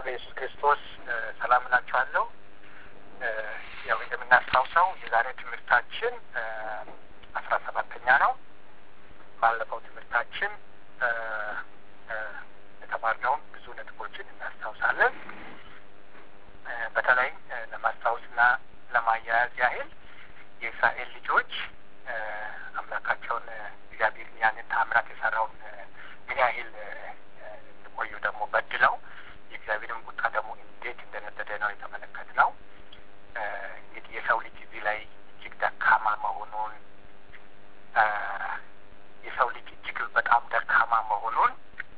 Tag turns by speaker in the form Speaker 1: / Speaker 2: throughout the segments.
Speaker 1: በኢየሱስ ክርስቶስ ሰላም እላችኋለሁ። ያው እንደምናስታውሰው የዛሬ ትምህርታችን 17ኛ ነው። ባለፈው ትምህርታችን የተማርነውን ብዙ ነጥቦችን እናስታውሳለን። በተለይ ለማስታወስና ለማያያዝ ያህል የእስራኤል ልጆች አምላካቸውን እግዚአብሔርን ያንን ተአምራት የሰራውን ምን ያህል ቆዩ ደግሞ በድለው የእግዚአብሔርን ቁጣ ደግሞ እንዴት እንደነደደ ነው የተመለከትነው። እንግዲህ የሰው ልጅ እዚህ ላይ እጅግ ደካማ መሆኑን የሰው ልጅ እጅግ በጣም ደካማ መሆኑን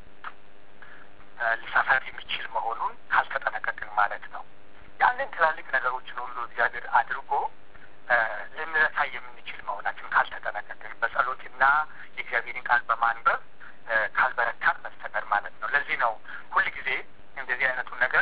Speaker 1: ሊሳሳት የሚችል መሆኑን ካልተጠነቀቅን ማለት ነው። ያንን ትላልቅ ነገሮችን ሁሉ እግዚአብሔር አድርጎ ልንረሳ የምንችል መሆናችን ካልተጠነቀቅን በጸሎትና የእግዚአብሔርን ቃል በማንበብ ካልበረታን በስተቀር ማለት ነው። ለዚህ ነው ሁል ጊዜ እንደዚህ አይነቱን ነገር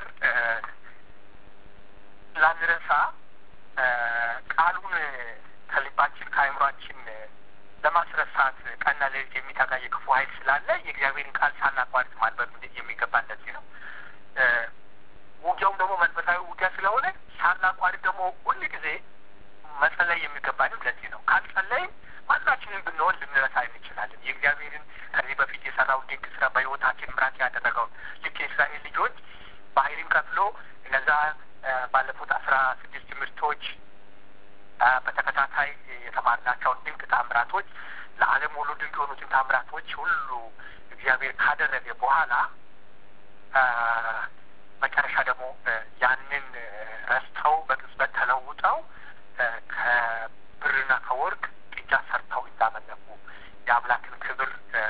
Speaker 1: ላንረሳ ቃሉን ከልባችን ከአእምሯችን ለማስረሳት ቀንና ሌሊት የሚተጋ የክፉ ኃይል ስላለ የእግዚአብሔርን ቃል ሳናቋርጥ ማንበብ የሚገባ እንደዚህ ነው። ውጊያውም ደግሞ መንፈሳዊ ውጊያ ስለሆነ ሳናቋርጥ ደግሞ ሁል ጊዜ መጸለይ የሚገባንም ለዚህ ነው። ካልጸለይም ማናችንን ብንሆን ልንረሳ እንችላለን። የእግዚአብሔርን ከዚህ በፊት የሰራውን ድንቅ ስራ በሕይወታችን ምራት ያደረገውን ልክ የእስራኤል ልጆች ባህርን ከፍሎ እነዛ ባለፉት 16 ትምህርቶች በተከታታይ የተማርናቸውን ድንቅ ታምራቶች ለዓለም ሁሉ ድንቅ የሆኑትን ታምራቶች ሁሉ እግዚአብሔር ካደረገ በኋላ መጨረሻ ደግሞ ያንን ረስተው በቅጽበት ተለውጠው ከብርና ከወርቅ ጥጃ ሰርተው እንዳመለኩ የአምላክን ክብር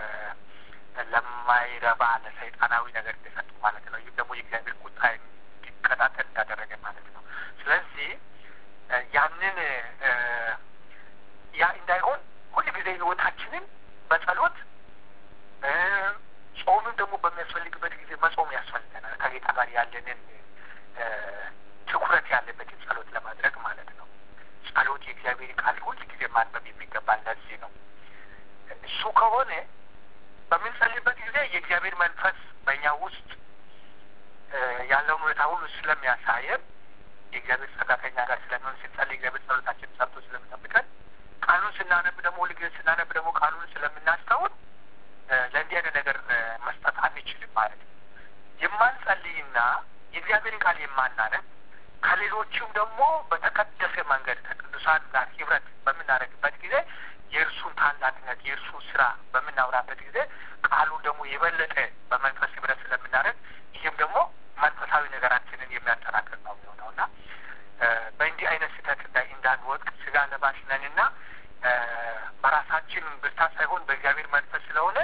Speaker 1: ለማይረባ ለሰይጣናዊ ነገር እንደሰጡ ማለት ነው። ይህም ደግሞ የእግዚአብሔር ቁጣ እንዲቀጣጠል እንዳደረገ ማለት ነው። ስለዚህ ያንን ያ እንዳይሆን ሁል ጊዜ ህይወታችንን በጸሎት ጾምም ደግሞ በሚያስፈልግበት ጊዜ መጾም ያስፈልገናል። ከጌታ ጋር ያለንን ትኩረት ያለበትን ጸሎት ለማድረግ ማለት ነው። ጸሎት የእግዚአብሔር ቃል ሁል ጊዜ ማንበብ የሚገባል ለዚህ ነው። እሱ ከሆነ በምንጸልይበት ጊዜ የእግዚአብሔር መንፈስ በእኛ ውስጥ ያለውን ሁኔታ ሁሉ ስለሚያሳየን የእግዚአብሔር ጸጋ ከእኛ ጋር ስለሚሆን ስንጸልይ እግዚአብሔር ጸሎታችን ሰምቶ ስለሚጠብቀን ቃሉን ስናነብ ደግሞ ሁል ጊዜ ስናነብ ደግሞ ቃሉን ስለምናስታውል ለእንዲህ አይነት ነገር መስጠት አንችልም ማለት ነው። የማንጸልይና የእግዚአብሔርን ቃል የማናነብ ከሌሎችም ደግሞ በተቀደሰ መንገድ ከቅዱሳን ጋር ህብረት በምናደርግበት ጊዜ የእርሱን ታላቅነት የእርሱን ስራ በምናወራበት ጊዜ ቃሉን ደግሞ የበለጠ በመንፈስ ህብረት ስለምናደርግ ይህም ደግሞ መንፈሳዊ ነገራችንን የሚያጠናክር ነው የሚሆነው እና በእንዲህ አይነት ስህተት ላይ እንዳንወድቅ ስጋ ለባሽ ነንና በራሳችን ብርታት ሳይሆን በእግዚአብሔር መንፈስ ስለሆነ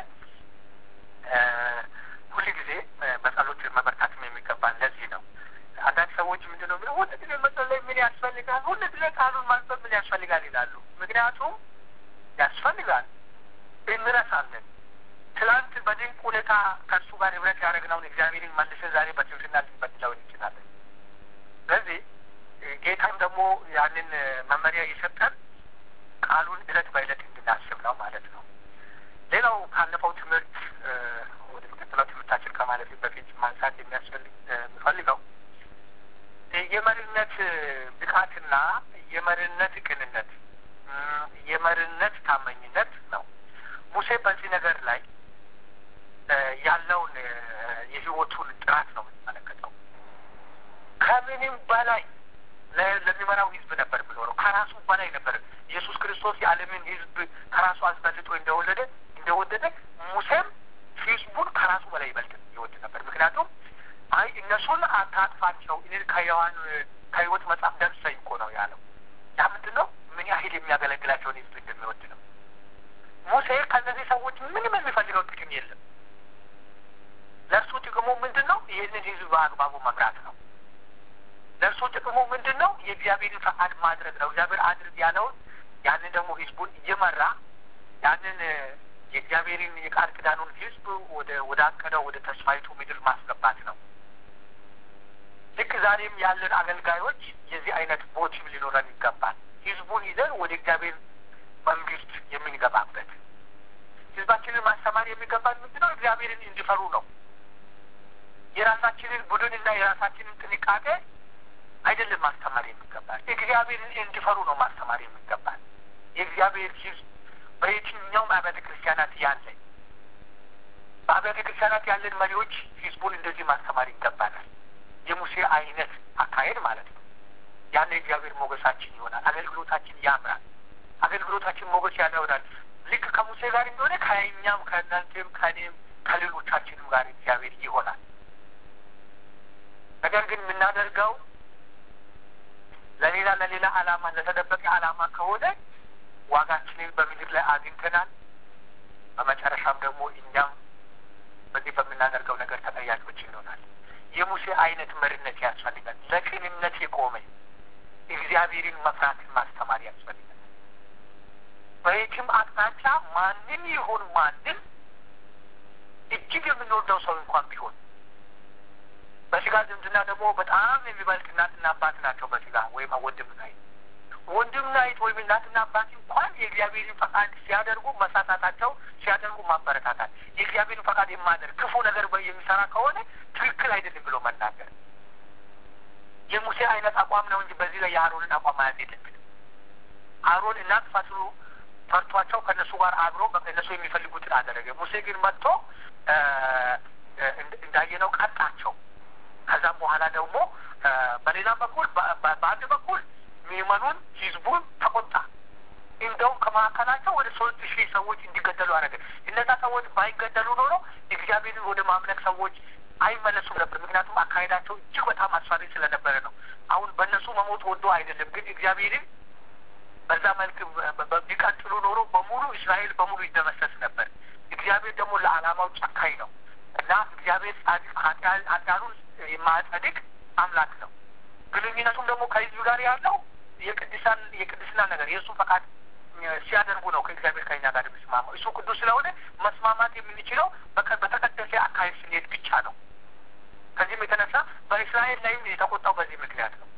Speaker 1: ሁል ጊዜ በጸሎት መበርታትም የሚገባን ለዚህ ነው። አንዳንድ ሰዎች ምንድን ነው የሚለው ሁል ጊዜ መጸለይ ምን ያስፈልጋል፣ ሁል ጊዜ ቃሉን ማንበብ ምን ያስፈልጋል ይላሉ። ምክንያቱም ያስፈልጋል፣ እንረሳለን። ትላንት በድንቅ ሁኔታ ከእሱ ጋር ህብረት ያደረግነውን እግዚአብሔርን መልሰን ዛሬ በትህትና ልንበድለው እንችላለን። ስለዚህ ጌታም ደግሞ ያንን መመሪያ የሰጠን ቃሉን እለት በእለት እንድናስብ ነው ማለት ነው። ሌላው ካለፈው ትምህርት ወደ ሚቀጥለው ትምህርታችን ከማለፊ በፊት ማንሳት የሚፈልገው የመሪነት ብቃትና የመሪነት ቅንነት፣ የመሪነት ታማኝነት ነው። ሙሴ በዚህ ነገር ላይ ያለውን የህይወቱን ጥራት ነው የምንመለከተው። ከምንም በላይ ለሚመራው ህዝብ ነበር የሚኖረው። ከራሱ በላይ ነበር። ኢየሱስ ክርስቶስ የዓለምን ህዝብ ከራሱ አስበልጦ እንደወደደ ሙሴም ህዝቡን ከራሱ በላይ ይበልጥ ይወድ ነበር። ምክንያቱም እነሱን አታጥፋቸው እኔን ከህይወት መጽሐፍ ደምስሰኝ እኮ ነው ያለው። ያ ምንድን ነው? ምን ያህል የሚያገለግላቸውን ህዝብ እንደሚወድ ነው። ሙሴ ከእነዚህ ሰዎች ምንም የሚፈልገው ጥቅም የለም። ለእርሱ ጥቅሙ ምንድን ነው? ይህንን ህዝብ በአግባቡ መምራት ነው። ለእርሱ ጥቅሙ ምንድን ነው? የእግዚአብሔርን ፈቃድ ማድረግ ነው። እግዚአብሔር አድርግ ያለውን ያንን ደግሞ ህዝቡን እየመራ ያንን የእግዚአብሔርን የቃል ኪዳኑን ህዝብ ወደ አቀደው ወደ ተስፋይቱ ምድር ማስገባት ነው። ልክ ዛሬም ያለን አገልጋዮች የዚህ አይነት ሞቲቭ ሊኖረን ይገባል። ህዝቡን ይዘን ወደ እግዚአብሔር መንግስት የምንገባበት ህዝባችንን ማስተማር የሚገባን ምንድን ነው? እግዚአብሔርን እንዲፈሩ ነው። የራሳችንን ቡድንና የራሳችንን ጥንቃቄ አይደለም ማስተማር የሚገባል። እግዚአብሔርን እንዲፈሩ ነው ማስተማር የሚገባል። የእግዚአብሔር ሕዝብ በየትኛውም አብያተ ክርስቲያናት ያለ በአብያተ ክርስቲያናት ያለን መሪዎች ሕዝቡን እንደዚህ ማስተማር ይገባናል። የሙሴ አይነት አካሄድ ማለት ነው። ያለ እግዚአብሔር ሞገሳችን ይሆናል። አገልግሎታችን ያምራል። አገልግሎታችን ሞገስ ያለ ይሆናል። ልክ ከሙሴ ጋር እንደሆነ ከእኛም ከእናንተም ከእኔም ከሌሎቻችንም ጋር እግዚአብሔር ይሆናል። ነገር ግን የምናደርገው ለሌላ ዓላማ ለተደበቀ ዓላማ ከሆነ ዋጋችንን በምድር ላይ አግኝተናል። በመጨረሻም ደግሞ እኛም በዚህ በምናደርገው ነገር ተጠያቂዎች እንሆናል። የሙሴ አይነት መሪነት ያስፈልጋል። ለቅንነት የቆመ እግዚአብሔርን መፍራትን ማስተማር ያስፈልጋል። በየትም አቅጣጫ ማንም ይሁን ማንም እጅግ የምንወደው ሰው እንኳን ቢሆን በስጋ ዝምድና ደግሞ በጣም የሚበልጥ እናትና አባት ናቸው። በስጋ ወይም ወንድምና እህት ወይም እናትና አባት እንኳን የእግዚአብሔርን ፈቃድ ሲያደርጉ መሳሳታቸው ሲያደርጉ ማበረታታት፣ የእግዚአብሔርን ፈቃድ የማደርግ ክፉ ነገር የሚሰራ ከሆነ ትክክል አይደለም ብሎ መናገር የሙሴ አይነት አቋም ነው እንጂ በዚህ ላይ የአሮንን አቋም ማየት የለብንም። አሮን እናጥፋ ሲሉ ፈርቷቸው ከእነሱ ጋር አብሮ እነሱ የሚፈልጉትን አደረገ። ሙሴ ግን መጥቶ እንዳየነው ቀጣቸው። ከዛም በኋላ ደግሞ በሌላ በኩል በአንድ በኩል ምዕመኑን ህዝቡን ተቆጣ። እንደውም ከመካከላቸው ወደ 3,000 ሰዎች እንዲገደሉ አደረገ። እነዛ ሰዎች ባይገደሉ ኖሮ እግዚአብሔርን ወደ ማምለክ ሰዎች አይመለሱም ነበር። ምክንያቱም አካሄዳቸው እጅግ በጣም አስፈሪ ስለነበረ ነው። አሁን በእነሱ መሞት ወዶ አይደለም፣ ግን እግዚአብሔርን በዛ መልክ ቢቀጥሉ ኖሮ በሙሉ እስራኤል በሙሉ ይደመሰስ ነበር። እግዚአብሔር ደግሞ ለዓላማው ጨካኝ ነው እና እግዚአብሔር ጻድቅ ኃጢአኑን የማያጸድቅ አምላክ ነው። ግንኙነቱም ደግሞ ከህዝብ ጋር ያለው የቅድስና ነገር የእሱ ፈቃድ ሲያደርጉ ነው ከእግዚአብሔር ከኛ ጋር የሚስማማው። እሱ ቅዱስ ስለሆነ መስማማት የምንችለው በተቀደሰ አካሄድ ስንሄድ ብቻ ነው። ከዚህም የተነሳ በእስራኤል ላይም የተቆጣው በዚህ ምክንያት ነው።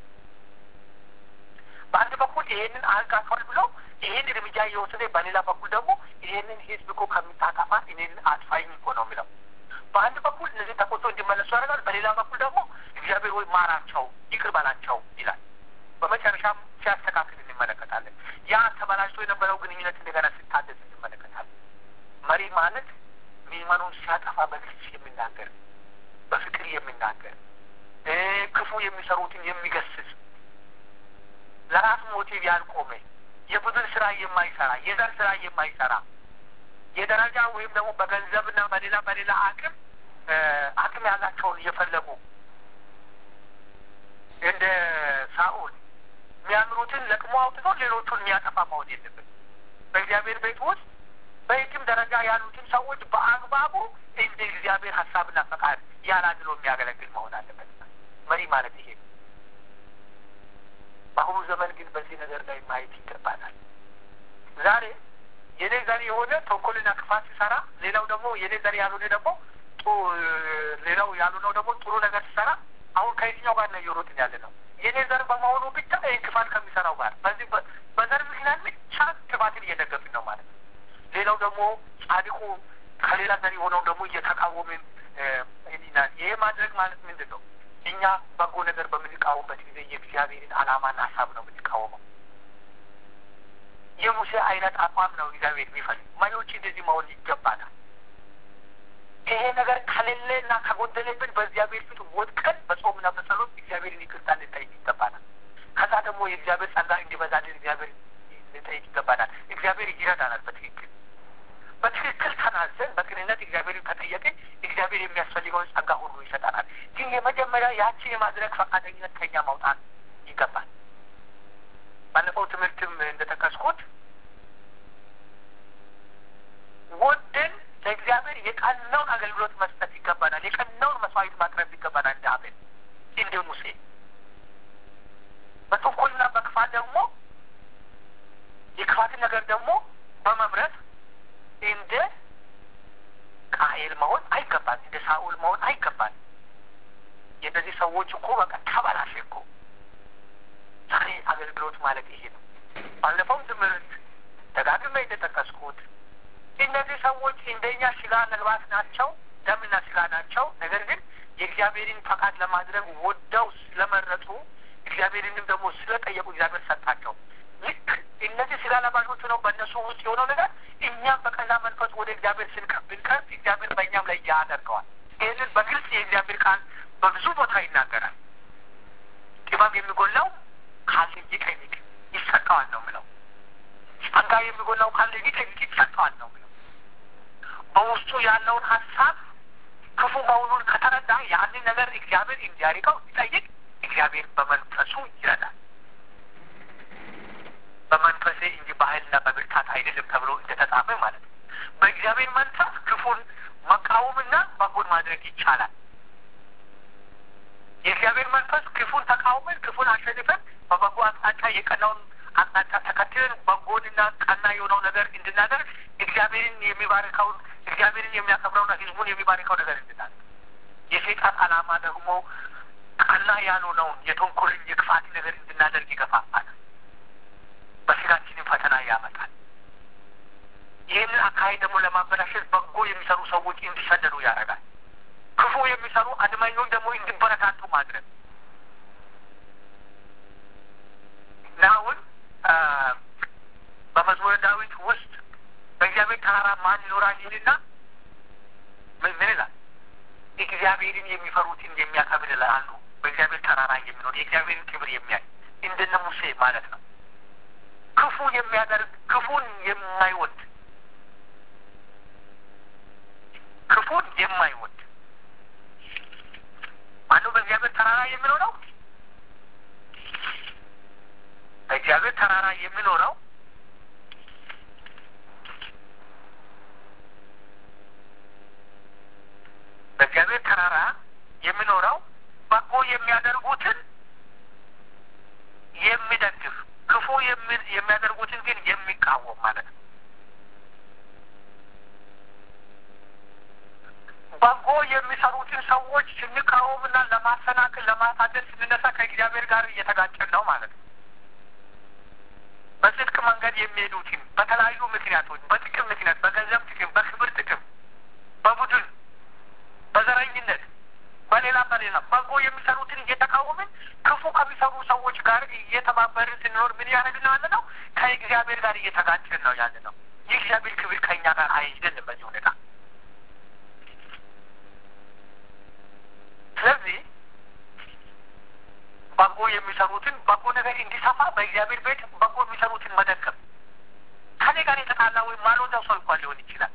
Speaker 1: በአንድ በኩል ይሄንን አልቃቷል ብሎ ይሄን እርምጃ እየወሰደ በሌላ በኩል ደግሞ ይሄንን ህዝብ እኮ ከምታጠፋ እኔን አጥፋኝ እኮ ነው የሚለው። በአንድ በኩል እነዚህ ተቆጥቶ እንዲመለሱ ያደርጋል፣ በሌላ በኩል ደግሞ እግዚአብሔር ወይ ማራቸው ይቅር በላቸው ይላል። በመጨረሻም ሲያስተካክል እንመለከታለን። ያ ተበላሽቶ የነበረው ግንኙነት እንደገና ሲታደስ እንመለከታለን። መሪ ማለት ምዕመኑን ሲያጠፋ በግልጽ የሚናገር በፍቅር የሚናገር ክፉ የሚሰሩትን የሚገስጽ ለራሱ ሞቲቭ ያልቆመ የቡድን ስራ የማይሰራ የዘር ስራ የማይሰራ የደረጃ ወይም ደግሞ በገንዘብና በሌላ አቅም ያላቸውን እየፈለጉ እንደ ሳኦል የሚያምሩትን ለቅሞ አውጥቶ ሌሎቹን የሚያጠፋ መሆን የለበት። በእግዚአብሔር ቤት ውስጥ በየትም ደረጃ ያሉትን ሰዎች በአግባቡ እንደ እግዚአብሔር ሀሳብና ፈቃድ ያላድሎ የሚያገለግል መሆን አለበት። መሪ ማለት ይሄ ነው። በአሁኑ ዘመን ግን በዚህ ነገር ላይ ማየት ይገባናል። ዛሬ የኔ ዘር የሆነ ተንኮልና ክፋት ሲሰራ፣ ሌላው ደግሞ የኔ ዘር ያልሆነ ደግሞ ሌላው ያልሆነው ደግሞ ጥሩ ነገር ሲሰራ፣ አሁን ከየትኛው ጋር ነው እየሮጥን ያለ ነው? የኔ ዘር በመሆኑ ብቻ ክፋት ከሚሰራው ጋር በዚህ በዘር ምክንያት ብቻ ክፋትን እየደገፍን ነው ማለት ነው። ሌላው ደግሞ ጻድቁ ከሌላ ዘር የሆነው ደግሞ እየተቃወምን ይሄ ማድረግ ማለት ምንድን ነው? እኛ በጎ ነገር በምንቃወምበት ጊዜ የእግዚአብሔርን ዓላማና ሀሳብ ነው የምንቃወመው። የሙሴ አይነት አቋም ነው እግዚአብሔር የሚፈልግ። መሪዎች እንደዚህ መሆን ይገባናል። ይሄ ነገር ከሌለና ከጎደለብን በእግዚአብሔር ፊት ወድቀን በጾምና በጸሎት እግዚአብሔርን ይቅርታ ልንጠይቅ ይገባናል። ከዛ ደግሞ የእግዚአብሔር ጸጋ እንዲበዛልን እግዚአብሔር ልንጠይቅ ይገባናል። እግዚአብሔር ይረዳናል። በትክክል ተናዘን በቅንነት እግዚአብሔርን ከጠየቅን እግዚአብሔር የሚያስፈልገውን ጸጋ ሁሉ ይሰጠናል። ግን የመጀመሪያ ያችን የማድረግ ፈቃደኝነት ከኛ ማውጣት ይገባል። ባለፈው ትምህርትም እንደጠቀስኩት ወደን ለእግዚአብሔር የቀናውን አገልግሎት መስጠት ይገባናል። የቀናውን መስዋዕት ማቅረብ ይገባናል። እንደ አቤል እንደ ሙሴ በተንኮልና በክፋት ደግሞ የክፋትን ነገር ደግሞ በመምረጥ እንደ ቃየል መሆን አይገባል። እንደ ሳኦል መሆን አይገባል። የእነዚህ ሰዎች እኮ በቃ ተበላሸ እኮ። ዛሬ አገልግሎት ማለት ይሄ ነው። ባለፈው ትምህርት ደጋግሜ እንደጠቀስኩት እነዚህ ሰዎች እንደኛ ስጋ ነግባት ናቸው፣ ደምና ስጋ ናቸው። ነገር ግን የእግዚአብሔርን ፈቃድ ለማድረግ ወደው ስለመረጡ እግዚአብሔርንም ደግሞ ስለጠየቁ እግዚአብሔር ሰጣቸው። ልክ እነዚህ ስጋ ለባሾቹ ነው በእነሱ ውስጥ የሆነው ነገር እኛም በቀና መንፈስ ወደ እግዚአብሔር ብንቀርብ እግዚአብሔር በእኛም ላይ ያደርገዋል። ይህንን በግልጽ የእግዚአብሔር ቃል በብዙ ቦታ ይናገራል። ጥበብ የሚጎላው ካለ ይጠይቅ ይሰጠዋል ነው የሚለው። ጸጋ የሚጎላው ካለ ይጠይቅ ይሰጠዋል ነው የሚለው። በውስጡ ያለውን ሀሳብ ክፉ መሆኑን ከተረዳ ያንን ነገር እግዚአብሔር እንዲያርቀው ሲጠይቅ እግዚአብሔር በመንፈሱ ይረዳል። በመንፈሴ እንጂ በኃይልና በብርታት አይደለም ተብሎ እንደተጻፈ ማለት ነው። በእግዚአብሔር መንፈስ ክፉን መቃወምና በጎን ማድረግ ይቻላል። የእግዚአብሔር መንፈስ ክፉን ተቃውመን ክፉን አሸንፈን በበጎ አቅጣጫ የቀናውን አቅጣጫ ተከትለን በጎንና ቀና የሆነው ነገር እንድናደርግ እግዚአብሔርን የሚባርከውን እግዚአብሔርን የሚያከብረውና ሕዝቡን የሚባርከው ነገር እንድናደርግ። የሰይጣን ዓላማ ደግሞ ቀና ያልሆነውን የተንኮልን የክፋት ነገር እንድናደርግ ይገፋፋል። በስጋችንም ፈተና ያመጣል። ይህንን አካሄድ ደግሞ ለማበላሸት በጎ የሚሰሩ ሰዎች እንዲሰደዱ ያደርጋል። ክፉ የሚሰሩ አድመኞች ደግሞ እንዲበረታቱ ማድረግ እና አሁን በመዝሙረ ዳዊት ውስጥ በእግዚአብሔር ተራራ ማን ይኖራል ይልና ምን ይላል? እግዚአብሔርን የሚፈሩትን የሚያከብር ይላሉ። በእግዚአብሔር ተራራ የሚኖር የእግዚአብሔርን ክብር የሚያይ እንደነ ሙሴ ማለት ነው። ክፉ የሚያደርግ ክፉን የማይወድ ማነው? በእግዚአብሔር ተራራ የሚኖረው በእግዚአብሔር ተራራ የሚኖረው በእግዚአብሔር ተራራ የሚኖረው በጎ የሚያደርጉትን የሚደግፍ ክፉ የሚያደርጉትን ግን የሚቃወም ማለት ነው። በጎ የሚሰሩትን ሰዎች ስንቃወምና ለማሰናክል ለማሳደድ ስንነሳ ከእግዚአብሔር ጋር እየተጋጨን ነው ማለት ነው። በጽድቅ መንገድ የሚሄዱትን በተለያዩ ምክንያቶች በጥቅም ምክንያት በገንዘብ ጥቅም፣ በክብር ጥቅም፣ በቡድን በዘረኝነት በሌላ በጎ የሚሰሩትን እየተቃወምን ክፉ ከሚሰሩ ሰዎች ጋር እየተባበርን ስንኖር ምን ያደርግን ያለ ነው? ከእግዚአብሔር ጋር እየተጋጨን ነው ያለ ነው። የእግዚአብሔር ክብር ከእኛ ጋር አይሄድም በዚህ ሁኔታ። ስለዚህ በጎ የሚሰሩትን በጎ ነገር እንዲሰፋ በእግዚአብሔር ቤት በጎ የሚሰሩትን መደገፍ። ከኔ ጋር የተጣላ ወይም ማልወደው ሰው እንኳን ሊሆን ይችላል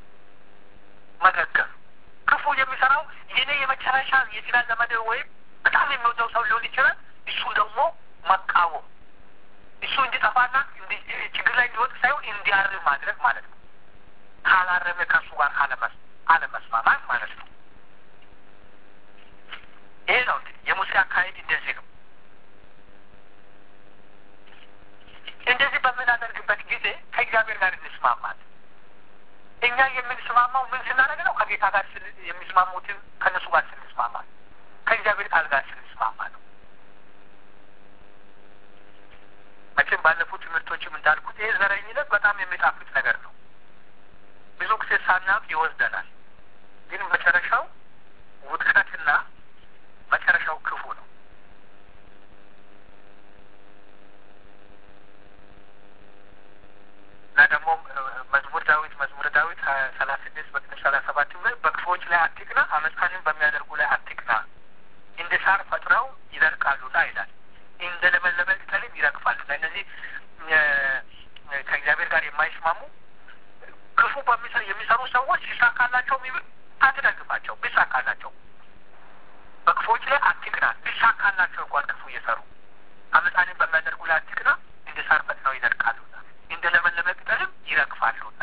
Speaker 1: መደገፍ። ክፉ የሚሰራው የኔ የመጨረሻ የስራ ዘመድ ወይም በጣም የሚወደው ሰው ሊሆን ይችላል። እሱ ደግሞ መቃወም፣ እሱ እንዲጠፋና ችግር ላይ እንዲወጥ ሳይሆን እንዲያርም ማድረግ ማለት ነው። ካላረመ ከእሱ ጋር አለመስማማት ማለት ነው። ይሄ ነው የሙሴ አካሄድ። እንደዚህ ነው። እንደዚህ በምናደርግበት ጊዜ ከእግዚአብሔር ጋር እንስማማለን። እኛ የምንስማማው ምን ስናደርግ ነው? ከጌታ ጋር የሚስማሙትን ከእነሱ ጋር ስንስማማ፣ ከእግዚአብሔር ቃል ጋር ስንስማማ ነው። መቼም ባለፉት ትምህርቶችም እንዳልኩት ይሄ ዘረኝነት በጣም የሚጣፍጥ ነገር ነው። ብዙ ጊዜ ሳናውቅ ይወስደናል። ግን መጨረሻው ውድቀትና መጨረሻው ክፉ ነው። እና ደግሞ መዝሙረ ዳዊት 36 በቅንፍ 37 ላይ በክፉዎች ላይ አትቅና፣ አመፃንም በሚያደርጉ ላይ አትቅና፣ እንደ ሳር ፈጥረው ይደርቃሉና ይላል። እንደ ለመለመ ቅጠልም ይረግፋሉና። እነዚህ ከእግዚአብሔር ጋር የማይስማሙ ክፉ የሚሰሩ ሰዎች ሲሳካላቸው አትደግፋቸው። ቢሳካላቸው በክፉዎች ላይ አትቅና፣ ቢሳካላቸው እንኳን ክፉ እየሰሩ አመፃንም በሚያደርጉ ላይ አትቅና፣ እንደ ሳር ፈጥረው ይደርቃሉና እንደ ለመለመ ቅጠልም ይረግፋሉና።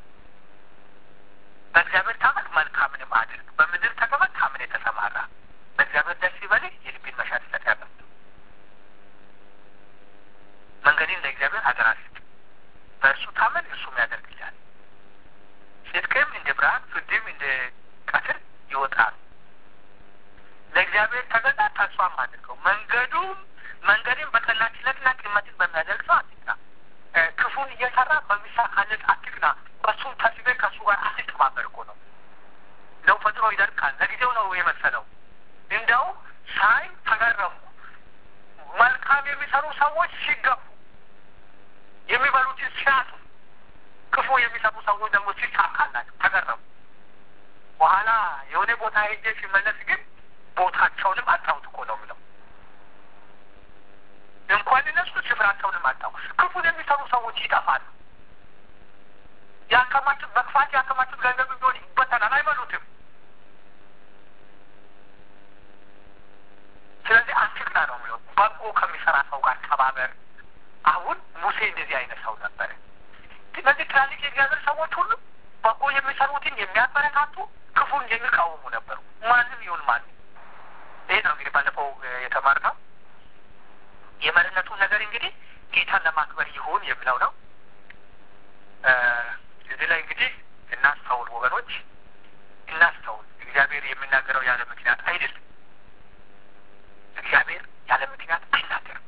Speaker 1: በእግዚአብሔር ታመን መልካምንም አድርግ፣ በምድር ተቀመጥ ታምን የተሰማራ፣ በእግዚአብሔር ደስ ይበልህ የልቤን መሻት ይሰጥያለሁ። መንገድን ለእግዚአብሔር አደራ ስጥ፣ በእርሱ ታመን እርሱም ያደርግልሃል። ጽድቅም እንደ ብርሃን ፍርድም እንደ ቀትር ይወጣል። ለእግዚአብሔር ተገዛ ተስፋም አድርገው፣ መንገድም በቀናችነትና ቅንነትን በሚያደርግ ሰው አትቅና። ክፉን እየሰራ በሚሳካለት አትቅና። በሱም ተስበህ ከእሱ ጋር አትተባበር እኮ ነው። ለው ፈጥሮ ይደርቃል። ለጊዜው ነው የመሰለው፣ እንደው ሳይ ተገረሙ። መልካም የሚሰሩ ሰዎች ሲገፉ፣ የሚበሉትን ሲያጡ፣ ክፉ የሚሰሩ ሰዎች ደግሞ ሲሳካላቸው ተገረሙ። በኋላ የሆነ ቦታ ሄጄ ሲመለስ ግን ቦታቸውንም አጣሁት እኮ ነው የሚለው። እንኳን እነሱ ስፍራቸውንም አጣሁ። ክፉን የሚሰሩ ሰዎች ይጠፋሉ። ያከማቹት በክፋት ያከማቹት ገንዘብ ቢሆን ይበተናል፣ አይበሉትም። ስለዚህ አትቅና ነው የሚለው። በጎ ከሚሰራ ሰው ጋር ተባበር። አሁን ሙሴ እንደዚህ አይነት ሰው ነበረ። እነዚህ ትላልቅ የእግዚአብሔር ሰዎች ሁሉ በጎ የሚሰሩትን የሚያበረታቱ፣ ክፉን የሚቃወሙ ነበሩ። ማንም ይሁን ማንም። ይህ ነው እንግዲህ ባለፈው የተማርነው የመሪነቱን ነገር እንግዲህ ጌታን ለማክበር ይሁን የሚለው ነው። እዚህ ላይ እንግዲህ እናስተውል ወገኖች፣ እናስተውል። እግዚአብሔር የሚናገረው ያለ ምክንያት አይደለም። እግዚአብሔር ያለ ምክንያት አይናገርም።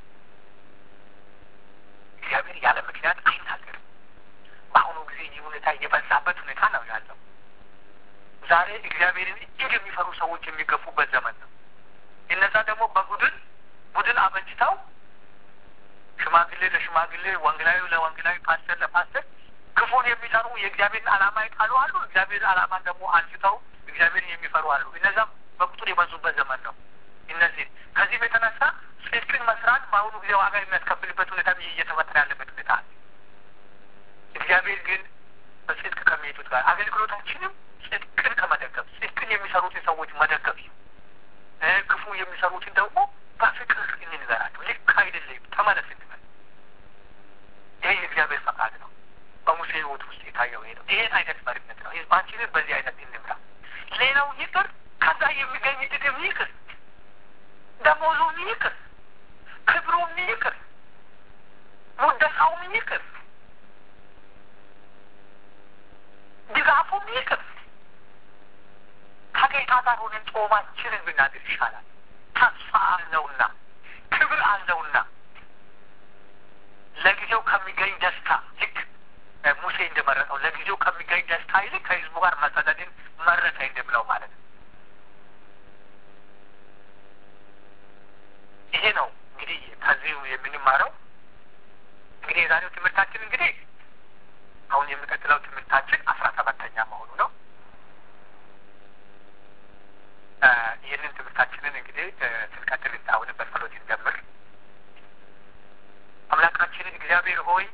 Speaker 1: እግዚአብሔር ያለ ምክንያት አይናገርም። በአሁኑ ጊዜ ይህ ሁኔታ የበዛበት ሁኔታ ነው ያለው። ዛሬ እግዚአብሔርን እጅግ የሚፈሩ ሰዎች የሚገፉበት ዘመን ነው። እነዛ ደግሞ ቡድን አበጅተው ሽማግሌ ለሽማግሌ፣ ወንጌላዊ ለወንጌላዊ፣ ፓስተር ለፓስተር ክፉን የሚሰሩ የእግዚአብሔርን ዓላማ ይጣሉ አሉ። እግዚአብሔርን ዓላማን ደግሞ አንስተው እግዚአብሔርን የሚፈሩ አሉ። እነዛም በቁጥር የበዙበት ዘመን ነው። እነዚህ ከዚህም የተነሳ ጽድቅን መስራት በአሁኑ ጊዜ ዋጋ የሚያስከፍልበት ሁኔታ እየተፈጠረ ያለበት ሁኔታ አለ። እግዚአብሔር ግን በጽድቅ ከሚሄዱት ጋር አገልግሎታችንም ጽድቅን ከመደገፍ ጽድቅን የሚሰሩትን ሰዎች መደገፍ ይሁን። ክፉ የሚሰሩትን ደግሞ በፍቅር እንንገራቸው። ልክ አይደለም ተመለስ እንበል። ይሄ የእግዚአብሔር ፈቃድ ነው። በሙሴ ሕይወት ውስጥ የታየው ይሄ ነው። ይሄን አይነት መሪነት ነው። ህዝባችንን በዚህ አይነት እንምራ። ሌላው ይቅር፣ ከዛ የሚገኝ ጥቅም ይቅር፣ ደሞዙም ይቅር፣ ክብሩም ይቅር፣ ሙደሳውም ይቅር፣ ድጋፉም ይቅር። ከጌታ ጋር ሆነን ጾማችንን ብናድር ይሻላል። ተስፋ አለውና ክብር አለውና ለጊዜው ከሚገኝ ደስታ ልክ ሙሴ እንደመረጠው ለጊዜው ከሚገኝ ደስታ ይልቅ ከህዝቡ ጋር መሰደድን መረጠ እንደምለው ማለት ነው። ይሄ ነው እንግዲህ ከዚሁ የምንማረው። እንግዲህ የዛሬው ትምህርታችን እንግዲህ አሁን የሚቀጥለው ትምህርታችን 17ኛ መሆኑ ነው። ይህንን ትምህርታችንን እንግዲህ ስንቀጥል አሁን በጸሎት እንጀምር። አምላካችን እግዚአብሔር ሆይ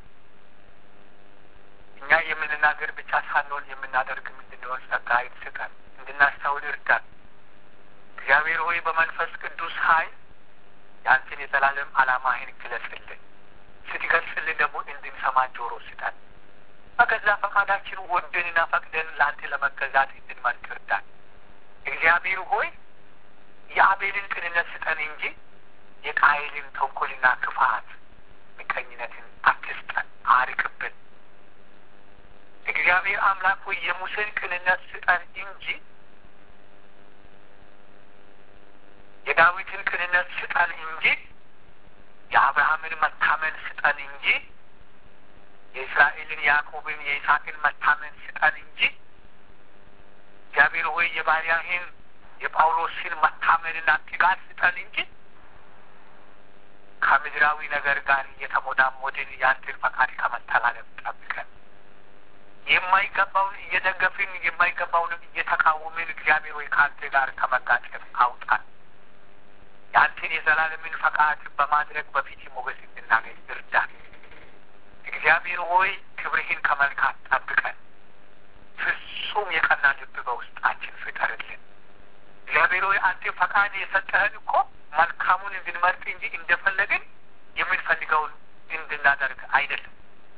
Speaker 1: እኛ የምንናገር ብቻ ሳንሆን የምናደርግ እንድንሆን ጸጋህን ስጠን፣ እንድናስተውል እርዳን። እግዚአብሔር ሆይ በመንፈስ ቅዱስ ኃይል ያንተን የዘላለም ዓላማህን ግለጽልን። ስትገልጽልን ደግሞ እንድንሰማ ጆሮ ስጠን። በገዛ ፈቃዳችን ወደንና ፈቅደን ለአንተ ለመገዛት እንድንመርጥ እርዳን። እግዚአብሔር ሆይ የአቤልን ቅንነት ስጠን እንጂ የቃየልን ተንኮልና ክፋት ምቀኝነትን አትስጠን፣ አርቅብን። እግዚአብሔር አምላክ ሆይ የሙሴን ቅንነት ስጠን እንጂ የዳዊትን ቅንነት ስጠን እንጂ የአብርሃምን መታመን ስጠን እንጂ የእስራኤልን ያዕቆብን የይስሐቅን መታመን ስጠን እንጂ እግዚአብሔር ሆይ የባሪያህን የጳውሎስን መታመንና ትጋት ስጠን እንጂ ከምድራዊ ነገር ጋር እየተሞዳሞድን ያንተን ፈቃድ ከመተላለፍ ጠብቀን። የማይገባውን እየደገፍን የማይገባውንም እየተቃወምን እግዚአብሔር ሆይ ከአንተ ጋር ከመጋጨት አውጣን። ያንተን የዘላለምን ፈቃድ በማድረግ በፊት ሞገስ እንድናገኝ እርዳን። እግዚአብሔር ሆይ ክብርህን ከመልካት ጠብቀን። ፍጹም የቀና ልብ በውስጣችን ፍጠርልን። እግዚአብሔር ሆይ አንተ ፈቃድ የሰጠህን እኮ መልካሙን እንድንመርጥ እንጂ እንደፈለግን የምንፈልገውን እንድናደርግ አይደለም።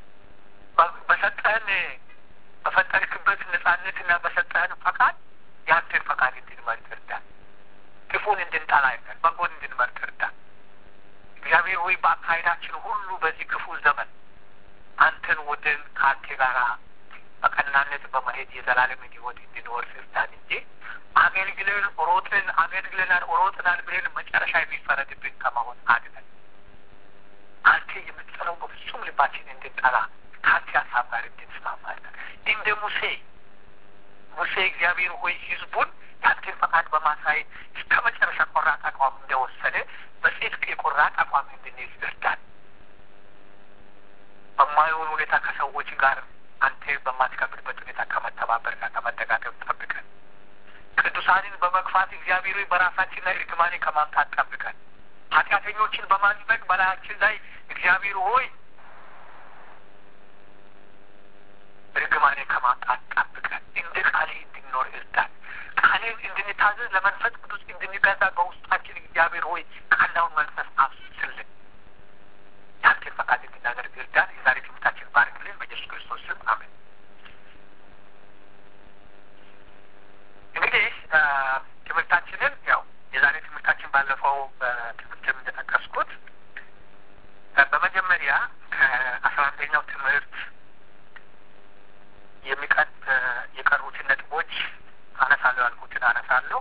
Speaker 1: በሰጠህን በፈጠርክበት ነጻነትና በሰጠህን ፈቃድ የአንተን ፈቃድ እንድንመርጥ እርዳን። ክፉን እንድንጠላ አይደል፣ በጎን እንድንመርጥ እርዳን። እግዚአብሔር ሆይ በአካሄዳችን ሁሉ በዚህ ክፉ ዘመን አንተን ወደን ከአንተ ጋር በቀናነት በመሄድ የዘላለምን ሕይወት እንድንወርስ እርዳን እንጂ አገልግለናል ሮጥናል ብለን መጨረሻ የሚፈረድብን ከመሆን አድነን። አንተ የምትጠላው በፍጹም ልባችን እንድንጠላ ከአንተ ሀሳብ ጋር እንድንስማማ እንደ ሙሴ እግዚአብሔር ሆይ ሕዝቡን ያንተን ፈቃድ በማሳየት እስከ መጨረሻ ቆራጥ አቋም እንደወሰደ በጽድቅ የቆራጥ አቋም እንድንይዝ እርዳን። በማይሆን ሁኔታ ከሰዎች ጋር አንተ በማትከብርበት ሁኔታ ከመተባበርና ከመደጋገፍ ጠብቀን። ቅዱሳንን በመግፋት እግዚአብሔር በራሳችን ላይ እርግማኔ ከማምጣት ጠብቀን። ኃጢአተኞችን በማጽደቅ በላያችን ላይ እግዚአብሔር ሆይ እርግማኔ ከማምጣት ጠብቀን። እንደ ቃልህ እንድንኖር እርዳን። ቃልህን እንድንታዘዝ ለመንፈስ ቅዱስ እንድንገዛ በውስጣችን እግዚአብሔር ሆይ ቃላውን መንፈስ አፍስልን። ያንተን ፈቃድ እንድናደርግ እርዳን። የዛሬ ትምህርታችን ባርክልን በኢየሱስ ክርስቶስ ስም አሜን። እንግዲህ ትምህርታችንን የዛሬ ትምህርታችን ባለፈው በትምህርትም እንደጠቀስኩት በመጀመሪያ ከ11ኛው ትምህርት የቀሩትን ነጥቦች አነሳለሁ ያልኩትን አነሳለሁ።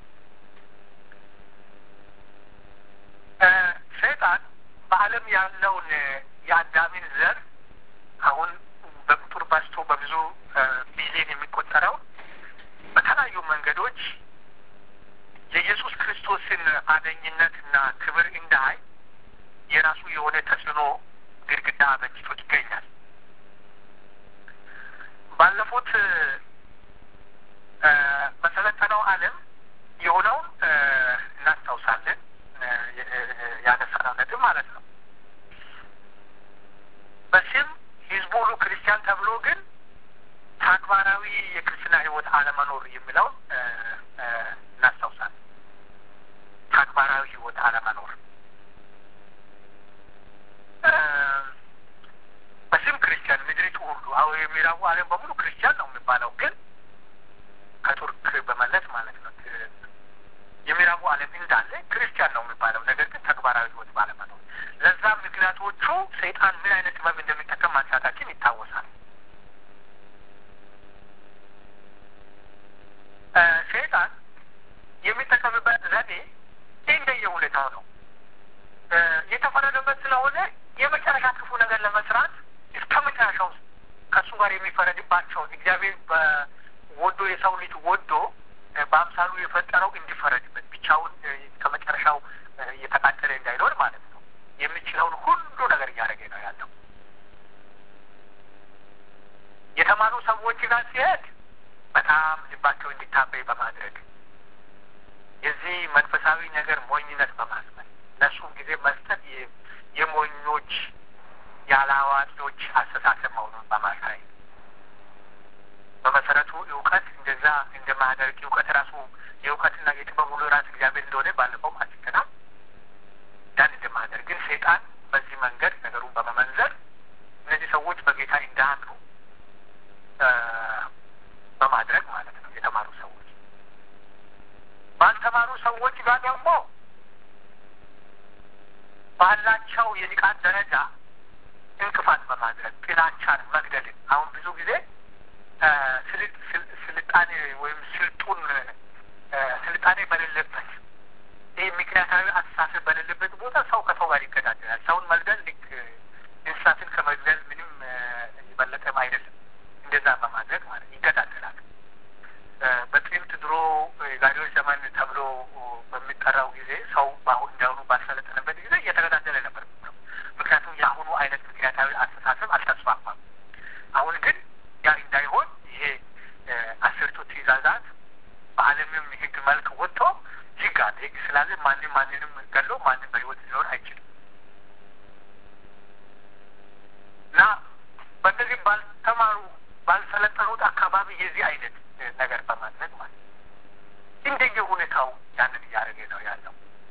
Speaker 1: ሰይጣን በዓለም ያለውን የአዳምን ዘር አሁን በቁጥር በዝቶ በብዙ ሚሊዮን የሚቆጠረው በተለያዩ መንገዶች የኢየሱስ ክርስቶስን አዳኝነትና ክብር እንዳይ የራሱ የሆነ ተጽዕኖ ግድግዳ አበጅቶ ይገኛል። ባለፉት በሰለጠነው ዓለም የሆነውን እናስታውሳለን። ያነሳነው ነጥብ ማለት ነው። በስም ህዝቡ ሁሉ ክርስቲያን ተብሎ ግን ተግባራዊ የክርስትና ህይወት አለመኖር የሚለው እናስታውሳለን። ተግባራዊ ህይወት አለመኖር በስም ክርስቲያን ምድሪቱ ሁሉ አሁን የሚራቡ ዓለም በሙሉ ክርስቲያን ነው የሚባለው፣ ግን ከቱርክ በመለስ ማለት ነው የሚራቡ ዓለም እንዳለ ክርስቲያን ነው የሚባለው፣ ነገር ግን ተግባራዊ ህይወት ባለመኖር። ለዛም ምክንያቶቹ ሰይጣን ምን አይነት ጥበብ እንደሚጠቀም ማንሳታችን ይታወሳል። ሰይጣን የሚጠቀምበት ዘዴ እንደየሁኔታው ነው። የተፈረደበት ስለሆነ የመጨረሻ ክፉ ነገር ለመስራት እስከ መጨረሻው ከእሱ ጋር የሚፈረድባቸውን እግዚአብሔር ወዶ የሰው ልጅ ወዶ በአምሳሉ የፈጠረው እንዲፈረድበት ብቻውን ከመጨረሻው እየተቃጠለ እንዳይኖር ማለት ነው። የሚችለውን ሁሉ ነገር እያደረገ ነው ያለው። የተማሩ ሰዎች ጋር ሲሄድ በጣም ልባቸው እንዲታበይ በማድረግ የዚህ መንፈሳዊ ነገር ሞኝነት በማስመል ለእሱም ጊዜ መስጠት የሞኞች ያለአዋቂዎች አስተሳሰብ መሆኑን በማሳየት በመሰረቱ እውቀት እንደዛ እንደማያደርግ እውቀት ራሱ የእውቀትና የጥበብ ሁሉ ራስ እግዚአብሔር እንደሆነ ባለፈው አንስተናል። ያን እንደማያደርግ ግን ሰይጣን በዚህ መንገድ ነገሩን በመመንዘር እነዚህ ሰዎች በጌታ እንዳያምኑ በማድረግ ማለት ነው። የተማሩ ሰዎች ባልተማሩ ሰዎች ጋር ደግሞ ባላቸው የንቃት ደረጃ እንቅፋት በማድረግ ጥላቻን፣ መግደልን አሁን ብዙ ጊዜ ስልጣኔ ወይም ስልጣኔ በሌለበት ይህ ምክንያታዊ አስተሳሰብ በሌለበት ቦታ ሰው ከሰው ጋር ይገዳደላል። ሰውን መግደል ልክ እንስሳትን ከመግደል ምንም የበለጠም አይደለም። እንደዛ በማድረግ ማለት ይገዳደላል። በጥንት ድሮ ጋሪዎች ዘመን ተብሎ በሚጠራው ጊዜ ሰው በአሁን እንዳሁኑ ባልሰለጠነበት ጊዜ እየተገዳደለ ነበር። ምክንያቱም የአሁኑ አይነት ምክንያታዊ አስተሳሰብ አልተስፋፋም። አሁን ግን ያ እንዳይሆን ይሄ 10ቱ ትእዛዛት በዓለምም ህግ መልክ ወጥቶ ህግ አለ። ህግ ስላለ ማንንም ገሎ ማንም በህይወት ሊኖር አይችልም እና በእነዚህ ባልሰለጠኑት አካባቢ የዚህ አይነት ነገር በማድረግ ማለት እንደየ ሁኔታው ያንን እያደረገ ነው ያለው።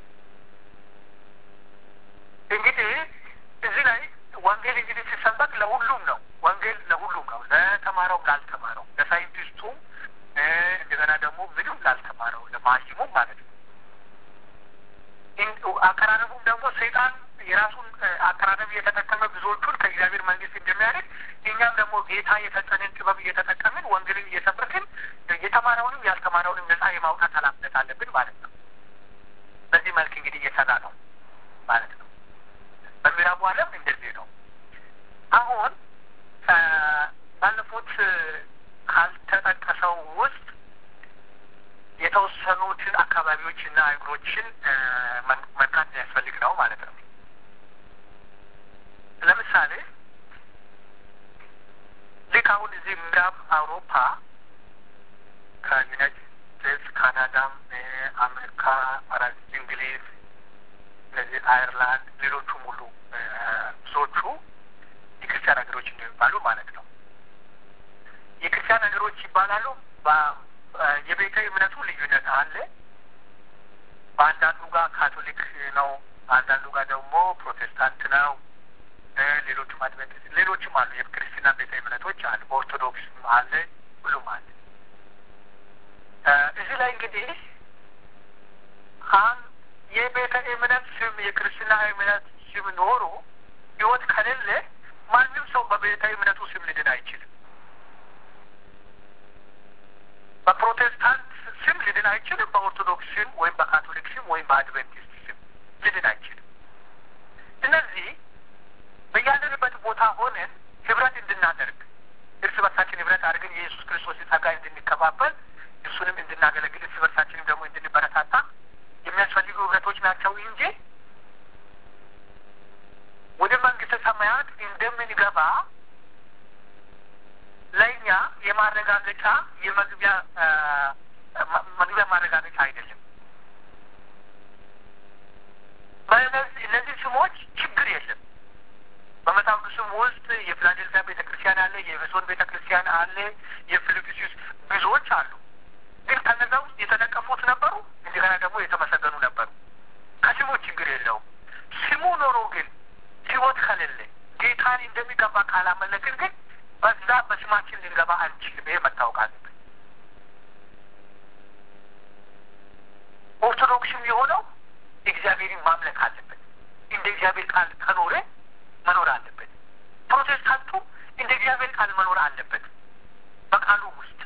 Speaker 1: እንግዲህ እዚህ ላይ ወንጌል እንግዲህ ሲሰበክ ለሁሉም ነው። ወንጌል ለሁሉም ነው፣ ለተማረውም ላልተማረው፣ ለሳይንቲስቱም እንደገና ደግሞ ምንም ላልተማረው ለማሂሙም ማለት ነው። አቀራረቡም ደግሞ ሰይጣን የራሱን አቀራረብ እየተጠቀመ ብዙዎቹን ከእግዚአብሔር መንግስት እንደሚያደርግ እኛም ደግሞ ጌታ የሰጠንን ጥበብ እየተጠቀምን ወንጌልን እየሰበክን የተማረውንም ያልተማረውንም ነጻ የማውጣት ኃላፊነት አለብን ማለት ነው። በዚህ መልክ እንግዲህ እየሰራ ነው ማለት ነው። በምዕራቡ ዓለም እንደዚህ ነው። አሁን ባለፉት ካልተጠቀሰው ውስጥ አካባቢዎችና አገሮችን መርካት ያስፈልግ ነው ማለት ነው። ለምሳሌ ልክ አሁን እዚህ ምዕራብ አውሮፓ ከዩናይትድ ስቴትስ፣ ካናዳም፣ አሜሪካ፣ ፈረንሳይ፣ እንግሊዝ፣ እነዚህ አየርላንድ፣ ሌሎቹም ሁሉ ብዙዎቹ የክርስቲያን ሀገሮች እንደሚባሉ ማለት ነው። የክርስቲያን ሀገሮች ይባላሉ። የቤተ እምነቱ ልዩነት አለ። በአንዳንዱ ጋር ካቶሊክ ነው፣ አንዳንዱ ጋር ደግሞ ፕሮቴስታንት ነው። ሌሎችም አድቨንቲስት፣ ሌሎችም አሉ። የክርስትና ቤተ እምነቶች አሉ። ኦርቶዶክስም አለ፣ ሁሉም አለ። እዚህ ላይ እንግዲህ የቤተ እምነት ስም የክርስትና እምነት ስም ኖሮ ሕይወት ከሌለ ማንም ሰው በቤተ እምነቱ ስም ሊድን አይችልም። በፕሮቴስታንት ስም ሊድን አይችልም። በኦርቶዶክስ ስም ወይም በካቶሊክ ስም ወይም በአድቨንቲስት ስም ሊድን አይችልም። እነዚህ በያለንበት ቦታ ሆነን ህብረት እንድናደርግ እርስ በርሳችን ህብረት አድርገን የኢየሱስ ክርስቶስ ጸጋ እንድንከፋፈል እሱንም እንድናገለግል እርስ በርሳችንም ደግሞ እንድንበረታታ የሚያስፈልጉ ህብረቶች ናቸው እንጂ ወደ መንግስተ ሰማያት እንደምንገባ ለእኛ የማረጋገጫ የመግቢያ ማረጋገጫ አይደለም። እነዚህ ስሞች ችግር የለም። በመጽሐፍ ቅዱስም ውስጥ የፊላዴልፊያ ቤተክርስቲያን አለ፣ የኤፌሶን ቤተክርስቲያን አለ፣ የፊልጵስዩስ ብዙዎች አሉ። ግን ከነዛ ውስጥ የተነቀፉት ነበሩ፣ እንደገና ደግሞ የተመሰገኑ ነበሩ። ከስሙ ችግር የለውም። ስሙ ኖሮ ግን ህይወት ከሌለ ጌታን እንደሚገባ ካላመለክን ግን በዛ በስማችን ልንገባ አንችልም። ይሄ መታወቅ አለብን። ኦርቶዶክስም የሆነው እግዚአብሔርን ማምለክ አለበት። እንደ እግዚአብሔር ቃል ከኖረ መኖር አለበት። ፕሮቴስታንቱ እንደ እግዚአብሔር ቃል መኖር አለበት በቃሉ ውስጥ።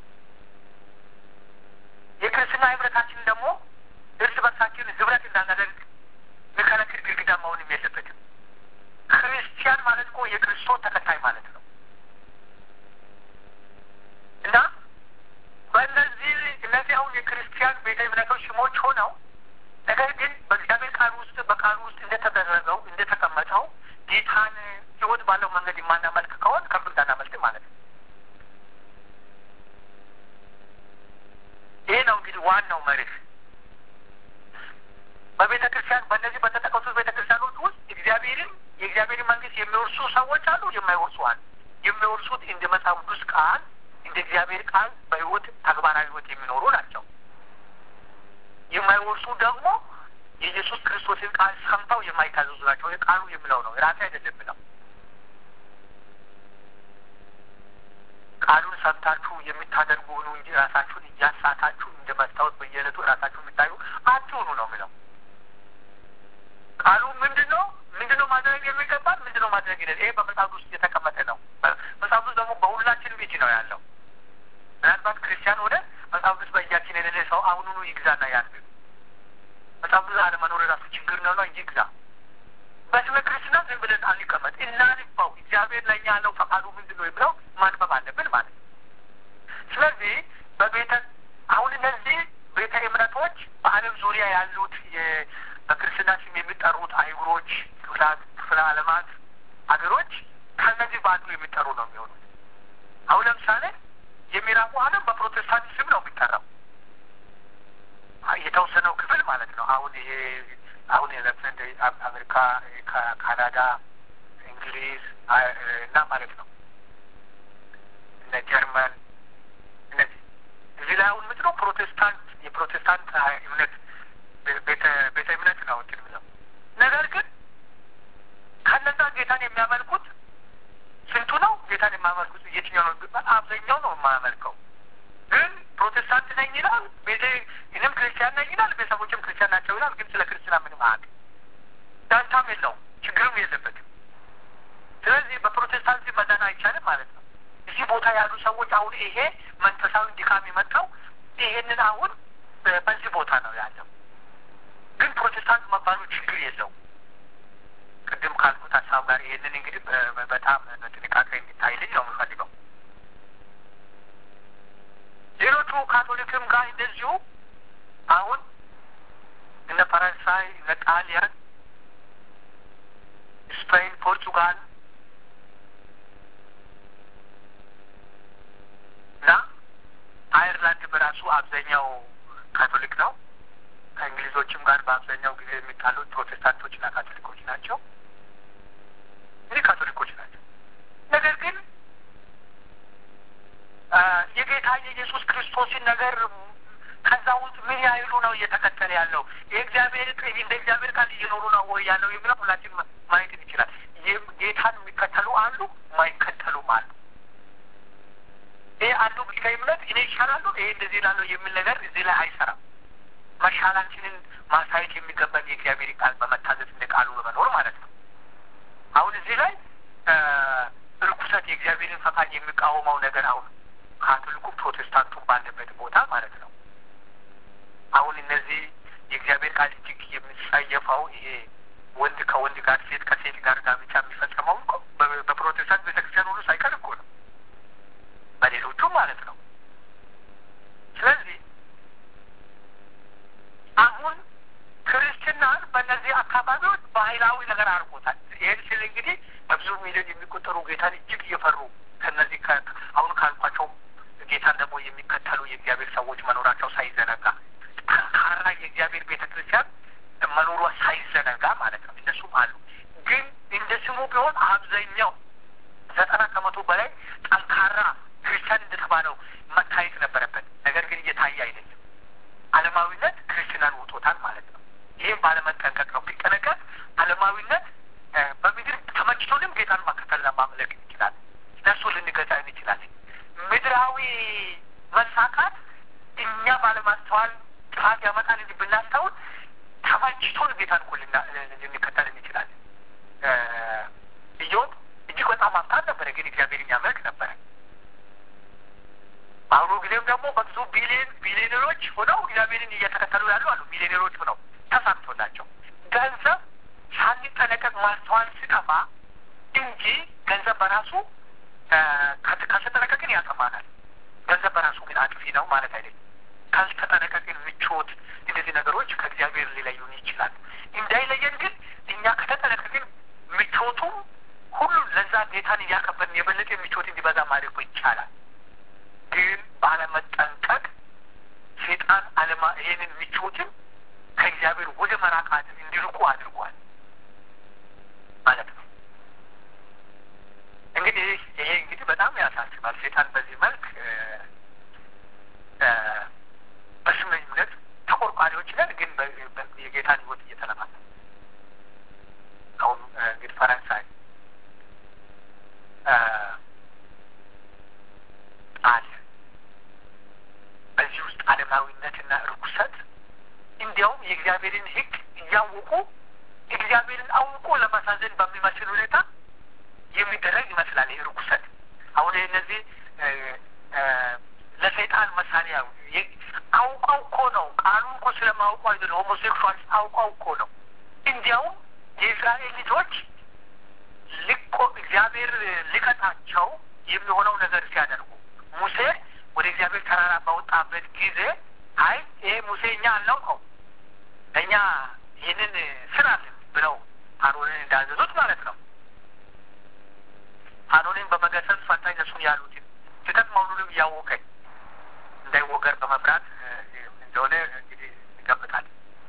Speaker 1: የክርስትና ህብረታችን ደግሞ እርስ በርሳችን ህብረት እንዳናደርግ የሚከለክል ግድግዳ መሆንም የለበትም። ክርስቲያን ማለት እኮ የክርስቶስ ተከታይ ማለት ነው እና እነዚህ አሁን የክርስቲያን ቤተ እምነቶች ስሞች ሆነው ነገር ግን በእግዚአብሔር ቃል ውስጥ በቃሉ ውስጥ እንደተደረገው እንደተቀመጠው ጌታን ህይወት ባለው መንገድ የማናመልክ ከሆን ከፍ እንዳናመልክ ማለት ነው። ይሄ ነው እንግዲህ ዋናው መርህ። በቤተ ክርስቲያን በእነዚህ በተጠቀሱት ቤተ ክርስቲያኖች ውስጥ የእግዚአብሔርን መንግስት የሚወርሱ ሰዎች አሉ፣ የማይወርሱ አሉ። የሚወርሱት እንደ መጽሐፍ ቅዱስ ቃል እንደ እግዚአብሔር ቃል በህይወት ተግባራዊ ህይወት የሚኖሩ ናቸው። የማይወርሱ ደግሞ የኢየሱስ ክርስቶስን ቃል ሰምተው የማይታዘዙ ናቸው። ቃሉ የሚለው ነው፣ ራሴ አይደለም የሚለው። ቃሉን ሰምታችሁ የምታደርጉ ሁኑ እንጂ ራሳችሁን እያሳታችሁ እንደ መስታወት በየዕለቱ ራሳችሁ የምታዩ አትሁኑ ነው የሚለው። ቃሉ ምንድነው ማድረግ የሚገባል፣ ምንድነው ማድረግ ይላል። ይሄ በመጽሐፍ ውስጥ የተቀመጠ ነው። መጽሐፍ ውስጥ ደግሞ በሁላችንም እጅ ነው ያለው። ምናልባት ክርስቲያን ሆነ መጽሐፍ ውስጥ በእጃችን የሌለ ሰው አሁኑኑ ይግዛና ያንብብ። መጽሐፍ ውስጥ አለመኖር የራሱ ችግር ነው እንጂ ይግዛ። በስመ ክርስትና ዝም ብለን አንቀመጥ፣ እናንባው። እግዚአብሔር ለእኛ ያለው ፈቃዱ ምንድነው የሚለው ማንበብ አለብን ማለት ነው። ስለዚህ አሁን እነዚህ ቤተ እምነቶች በዓለም ዙሪያ ያሉት በክርስትና ስም የሚጠሩት አህጉሮች፣ ክፍለ ዓለማት ሀገሮች ከእነዚህ በአንዱ የሚጠሩ ነው የሚሆኑት። አሁን ለምሳሌ የምዕራቡ ዓለም በፕሮቴስታንት ስም ነው የሚጠራው፣ የተወሰነው ክፍል ማለት ነው። አሁን ለምሳሌ አሜሪካ፣ ካናዳ፣ እንግሊዝ እና ማለት ነው እነ ጀርመን እዚህ ላይ አሁን ምንድነው የፕሮቴስታንት እምነት ቤተ እምነት ነው እንትን ብለው። ነገር ግን ከነዛ ጌታን የሚያመልኩት ስንቱ ነው? ጌታን የሚያመልኩት የትኛው ነው? አብዛኛው ነው የማያመልከው። ግን ፕሮቴስታንት ነኝ ይላል፣ እኔም ክርስቲያን ነኝ ይላል፣ ቤተሰቦችም ክርስቲያን ናቸው ይላል። ግን ስለ ክርስትና ምንም አያውቅም፣ ዳንታም የለውም፣ ችግርም የለበትም። ስለዚህ በፕሮቴስታንት መዳን አይቻልም ማለት ነው። እዚህ ቦታ ያሉ ሰዎች አሁን ይሄ መንፈሳዊ ድካም የመጣው ይሄንን አሁን በዚህ ቦታ ነው ያለው። ግን ፕሮቴስታንት መባሉ ችግር የለውም። ቅድም ካልኩት ሀሳብ ጋር ይሄንን እንግዲህ በጣም ጥንቃቄ እንዲታይልኝ ነው የምፈልገው። ሌሎቹ ካቶሊክም ጋር እንደዚሁ አሁን ፈረንሳይ፣ ጣሊያን፣ ስፔን፣ ፖርቱጋል እና አየርላንድ በራሱ አብዛኛው ካቶሊክ ነው። ከእንግሊዞችም ጋር በአብዛኛው ጊዜ የሚጣሉት ፕሮቴስታንቶችና ካቶሊኮች ናቸው። እዚህ ካቶሊኮች ናቸው። ነገር ግን የጌታ የኢየሱስ ክርስቶስን ነገር ከዛ ውስጥ ምን ያህሉ ነው እየተከተለ ያለው? የእግዚአብሔር እንደ እግዚአብሔር ቃል እየኖሩ ነው ወይ ያለው የሚለው ሁላችን ማየት ይችላል። ጌታን የሚከተሉ አሉ፣ ማይከተሉም አሉ። ይሄ አንዱ ብቻ እምነት እኔ ይሻላሉ ይሄ እንደዚህ ላለው የሚል ነገር እዚህ ላይ አይሰራም። መሻላችንን ማሳየት የሚገባን የእግዚአብሔር ቃል በመታዘዝ እንደ ቃሉ በመኖር ማለት ነው። አሁን እዚህ ላይ ርኩሰት የእግዚአብሔርን ፈቃድ የሚቃወመው ነገር አሁን ካቶሊኩ ፕሮቴስታንቱን ባለበት ቦታ ማለት ነው። አሁን እነዚህ የእግዚአብሔር ቃል እጅግ የሚጸየፈው ይሄ ወንድ ከወንድ ጋር ሴት ከሴት ጋር ጋብቻ የሚፈጸመው እኮ በፕሮቴስታንት ቤተክርስቲያን ሁሉ ሳይቀር እኮ ነው፣ በሌሎቹም ማለት ነው። ስለዚህ አሁን ክርስትናን በእነዚህ አካባቢዎች ባህላዊ ነገር አድርጎታል። ይህን ሲል እንግዲህ በብዙ ሚሊዮን የሚቆጠሩ ጌታን እጅግ እየፈሩ ከነዚህ አሁን ካልኳቸው ጌታን ደግሞ የሚከተሉ የእግዚአብሔር ሰዎች መኖራቸው ሳይዘነጋ ጠንካራ የእግዚአብሔር ቤተ ክርስቲያን መኖሯ ሳይዘነጋ ማለት ነው። እነሱም አሉ። ግን እንደ ስሙ ቢሆን አብዛኛው 90% በላይ ጠንካራ ክርስቲያን እንደተባለው መታየት ነበረበት። ነገር ግን እየታየ አይደለም። ዓለማዊነት ክርስትናን ውጦታል ማለት ነው። ይህም ባለመጠንቀቅ ነው። ቢጠነቀቅ ዓለማዊነት በምድር ተመችቶንም ጌታን መከተልና ማምለክ ይችላል። እነሱ ልንገዛ እንችላለን። ምድራዊ መሳካት እኛ ባለማስተዋል ጥፋት ያመጣል እንጂ ብናስተውል ተመችቶን ጌታን እኮ ልንከተል እንችላለን። ኢዮብ እጅግ በጣም ሀብታም ነበረ፣ ግን እግዚአብሔርን ያመልክ ነበረ። በአሁኑ ጊዜም ደግሞ በብዙ ቢሊዮነሮች ሆነው እግዚአብሔርን እየተከተሉ ያሉ አሉ። ቢሊዮነሮች ሆነው ተሳክቶላቸው ገንዘብ ሳንጠነቀቅ ማስተዋል ሲጠፋ እንጂ ገንዘብ በራሱ ካልተጠነቀቅን ያጠፋናል። ገንዘብ በራሱ ግን አጥፊ ነው ማለት አይደለም። ካልተጠነቀቅን ምቾት፣ እንደዚህ ነገሮች ከእግዚአብሔር ሊለዩን ይችላል። እንዳይለየን ግን እኛ ከተጠነቀቅን ምቾቱ ሁሉ ለዛ ጌታን እያከበርን የበለጠ ምቾት እንዲበዛ ማድረግ ይቻላል። ግን ባለመጠንቀቅ ሴጣን ይህንን ምቾትን ከእግዚአብሔር ወደ መራቃትን እንዲርቁ አድርጓል ማለት ነው። እንግዲህ ይሄ እንግዲህ በጣም ያሳስባል። ሴጣን በዚህ መልክ በስመኝነት ተቆርቋሪዎች ነን፣ ግን የጌታን ሕይወት እየተለማለ አሁን እንግዲህ ፈረንሳይ አለ። በዚህ ውስጥ ዓለማዊነትና ርኩሰት እንዲያውም የእግዚአብሔርን ሕግ እያወቁ እግዚአብሔርን አውቆ ለማሳዘን በሚመስል ሁኔታ የሚደረግ ይመስላል። ይህ ርኩሰት አሁን እነዚህ ለሰይጣን መሳሪያ አውቀው እኮ ነው። ቃሉን እኮ ስለማውቁ አይደለም። ሆሞሴክሹዋልስ አውቀው እኮ ነው። እንዲያውም የእስራኤል ልጆች እግዚአብሔር ሊቀጣቸው የሚሆነው ነገር ሲያደርጉ ሙሴ ወደ እግዚአብሔር ተራራ ባወጣበት ጊዜ አይ ይሄ ሙሴ እኛ አናውቀው እኛ ይህንን ስራልን ብለው አሮንን እንዳዘዙት ማለት ነው። አሮንን በመገሰጽ ፈንታ እነሱን ያሉትን ስህተት መሆኑንም እያወቀኝ እንዳይወገር በመፍራት እንደሆነ እንግዲህ ይገምታል።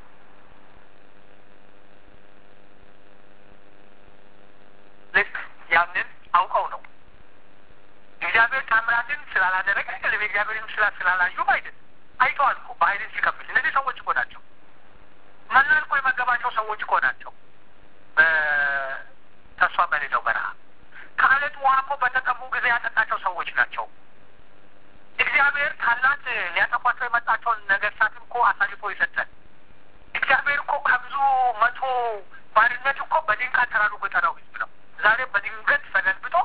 Speaker 1: ልክ ያንን አውቀው ነው። እግዚአብሔር ታምራትን ስላላደረገ አይደለም፣ እግዚአብሔርን ስላላዩም አይደለም። አይተዋል እኮ በኃይልን ሲከፍል። እነዚህ ሰዎች እኮ ናቸው። መናን እኮ የመገባቸው ሰዎች እኮ ናቸው። በተስፋ በሌለው በረሃ ከአለት ውሃ እኮ በተጠሙ ጊዜ ያጠጣቸው ሰዎች ናቸው። እግዚአብሔር ታላቅ ሊያጠፏቸው የመጣቸውን ነገሥታትን እኮ አሳልፎ ይሰጠን። እግዚአብሔር እኮ ከብዙ መቶ ባርነት እኮ በድንጋይ ተራሩ በጠራው ሕዝብ ነው። ዛሬ በድንገት ፈለልብጦ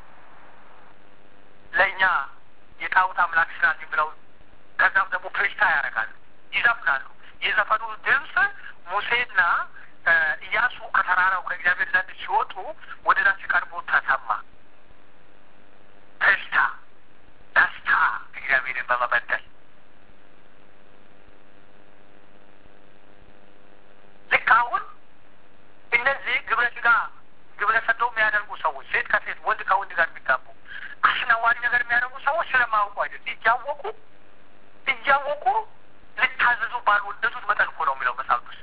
Speaker 1: ለእኛ የጣዖት አምላክ ስላልን ብለው ከዛም ደግሞ ፌሽታ ያደርጋሉ፣ ይዘፍናሉ። የዘፈኑ ድምፅ ሙሴና ኢያሱ ከተራራው ከእግዚአብሔር ዘንድ ሲወጡ ወደ ዛ ሲቀርቡ ተሰማ። ፌሽታ፣ ደስታ እግዚአብሔርን በመበደል ነገር የሚያደርጉ ሰዎች ስለማያውቁ አይደለም፣ እያወቁ ልታዘዙ ባልወደዱት መጠን እኮ ነው የሚለው መጽሐፍ ቅዱስ።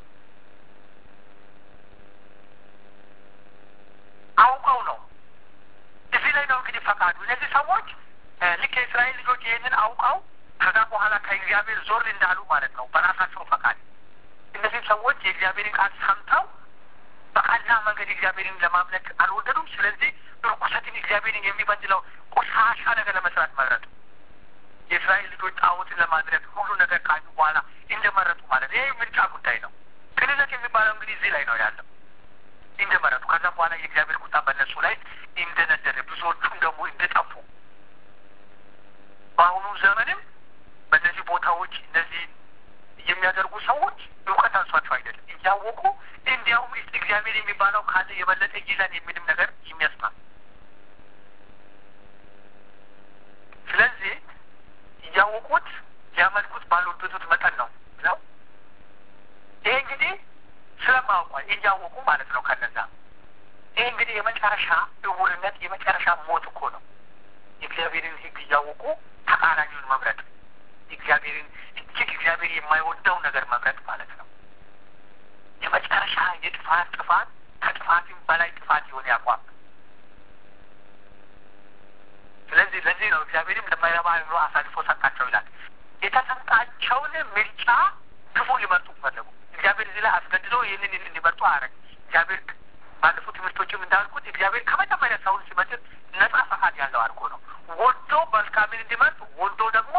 Speaker 1: አውቀው ነው። እዚህ ላይ ነው እንግዲህ ፈቃዱ። እነዚህ ሰዎች ልክ የእስራኤል ልጆች ይህንን አውቀው ከዛ በኋላ ከእግዚአብሔር ዞር እንዳሉ ማለት ነው በራሳቸው ፈቃድ። እነዚህ ሰዎች የእግዚአብሔርን ቃል ሰምተው በቀና መንገድ እግዚአብሔርን ለማምለክ አልወደዱም። ስለዚህ ርኩሰትን እግዚአብሔርን የሚበድለው ቆሻሻ ነገር ለመስራት መረጡ። የእስራኤል ልጆች ጣዖትን ለማድረግ ሁሉ ነገር ካዩ በኋላ እንደመረጡ ማለት ይሄ ምርጫ ጉዳይ ነው። ክህነት የሚባለው እንግዲህ እዚህ ላይ ነው ያለው። እንደመረጡ ከዛ በኋላ የእግዚአብሔር ቁጣ በእነሱ ላይ እንደነደደ፣ ብዙዎቹም ደግሞ እንደጠፉ በአሁኑ ዘመንም በእነዚህ ቦታዎች እነዚህ የሚያደርጉ ሰዎች እውቀት አንሷቸው አይደለም፣ እያወቁ እንዲያውም እግዚአብሔር የሚባለው ካለ የበለጠ ይላል የሚልም ነገር የሚያስማል። ስለዚህ እያወቁት ሊያመልኩት ባልወደዱት መጠን ነው ነው። ይሄ እንግዲህ ስለማውቋል እያወቁ ማለት ነው። ከነዛ ይሄ እንግዲህ የመጨረሻ እውርነት የመጨረሻ ሞት እኮ ነው። የእግዚአብሔርን ሕግ እያወቁ ተቃራኒውን መምረጥ፣ እግዚአብሔርን እጅግ እግዚአብሔር የማይወደው ነገር መምረጥ ማለት ነው። የመጨረሻ የጥፋት ከጥፋትም በላይ ጥፋት የሆነ ያቋም። ስለዚህ ለዚህ ነው እግዚአብሔርም ለማይረባ አእምሮ አሳልፎ ሰጣቸው ይላል። የተሰጣቸውን ምርጫ ክፉ ሊመርጡ ፈለጉ። እግዚአብሔር እዚህ ላይ አስገድዶ ይህንን እንዲመርጡ አያረግ። እግዚአብሔር ባለፉት ትምህርቶችም እንዳልኩት እግዚአብሔር ከመጀመሪያ ሰውን ሲመርጥ ነጻ ፈቃድ ያለው አድርጎ ነው። ወዶ መልካምን እንዲመርጥ፣ ወዶ ደግሞ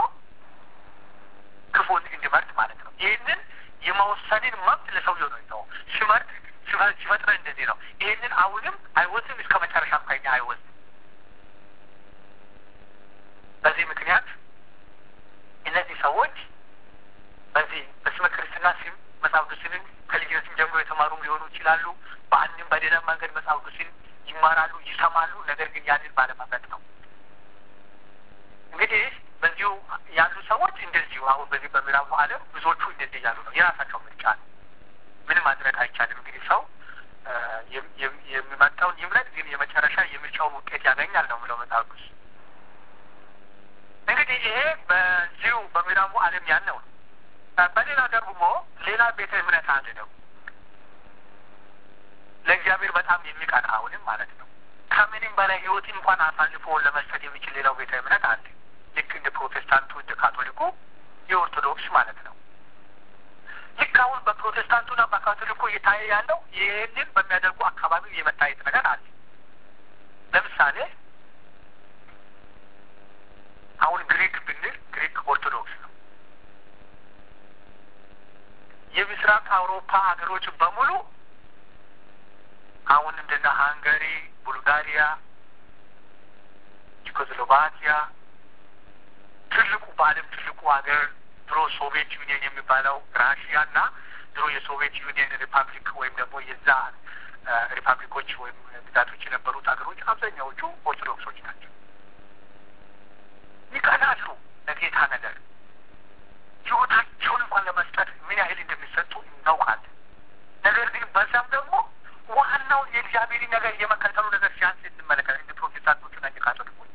Speaker 1: ክፉን እንዲመርጥ ማለት ነው። ይህንን የመወሰንን መብት ለሰውየው ነው የተወው። ሲፈጥረ እንደዚህ ነው። ይህንን አሁንም አይወስም፣ እስከ መጨረሻ ከኛ አይወስም። በዚህ ምክንያት እነዚህ ሰዎች በዚህ በስመ ክርስትና ስም መጽሐፍ ቅዱስን ከልጅነትም ጀምሮ የተማሩም ሊሆኑ ይችላሉ። በአንድም በሌላ መንገድ መጽሐፍ ቅዱስን ይማራሉ፣ ይሰማሉ። ነገር ግን ያንን ባለመምረጥ ነው። እንግዲህ በዚሁ ያሉ ሰዎች እንደዚሁ አሁን በዚህ በምዕራቡ ዓለም ብዙዎቹ እንደዚህ እያሉ ነው። የራሳቸው ምርጫ ነው። ምንም ማድረግ አይቻልም። እንግዲህ ሰው የሚመጣውን ይምረጥ፣ ግን የመጨረሻ የምርጫውን ውጤት ያገኛል ነው የሚለው መጽሐፍ ቅዱስ። እንግዲህ ይሄ በዚሁ በምዕራቡ ዓለም ያለው ነው። በሌላ ደግሞ ሌላ ቤተ እምነት አለ ነው ለእግዚአብሔር በጣም የሚቀና አሁንም ማለት ነው። ከምንም በላይ ሕይወትን እንኳን አሳልፎ ለመስጠት የሚችል ሌላው ቤተ እምነት አለ። ልክ እንደ ፕሮቴስታንቱ፣ እንደ ካቶሊኩ፣ የኦርቶዶክስ ማለት ነው። ልክ አሁን በፕሮቴስታንቱና በካቶሊኩ እየታየ ያለው ይህንን በሚያደርጉ አካባቢ የመታየት ነገር አለ። ለምሳሌ አሁን ግሪክ ብንል ግሪክ ኦርቶዶክስ ነው። የምስራቅ አውሮፓ ሀገሮች በሙሉ አሁን እንደና ሃንጋሪ፣ ቡልጋሪያ፣ ቼኮስሎቫኪያ ትልቁ በዓለም ትልቁ ሀገር ድሮ ሶቪየት ዩኒየን የሚባለው ራሽያ እና ድሮ የሶቪየት ዩኒየን ሪፐብሊክ ወይም ደግሞ የዛ ሪፐብሊኮች ወይም ግዛቶች የነበሩት ሀገሮች አብዛኛዎቹ ኦርቶዶክሶች ናቸው። ይቀናሉ ለጌታ ነገር። ሕይወታቸውን እንኳን ለመስጠት ምን ያህል እንደሚሰጡ እናውቃለን። ነገር ግን በዛም ደግሞ ዋናው የእግዚአብሔር ነገር የመከተሉ ነገር ሲያንስ እንመለከት እንደ ፕሮቴስታንቶቹና እንደ ካቶሊኮቹ።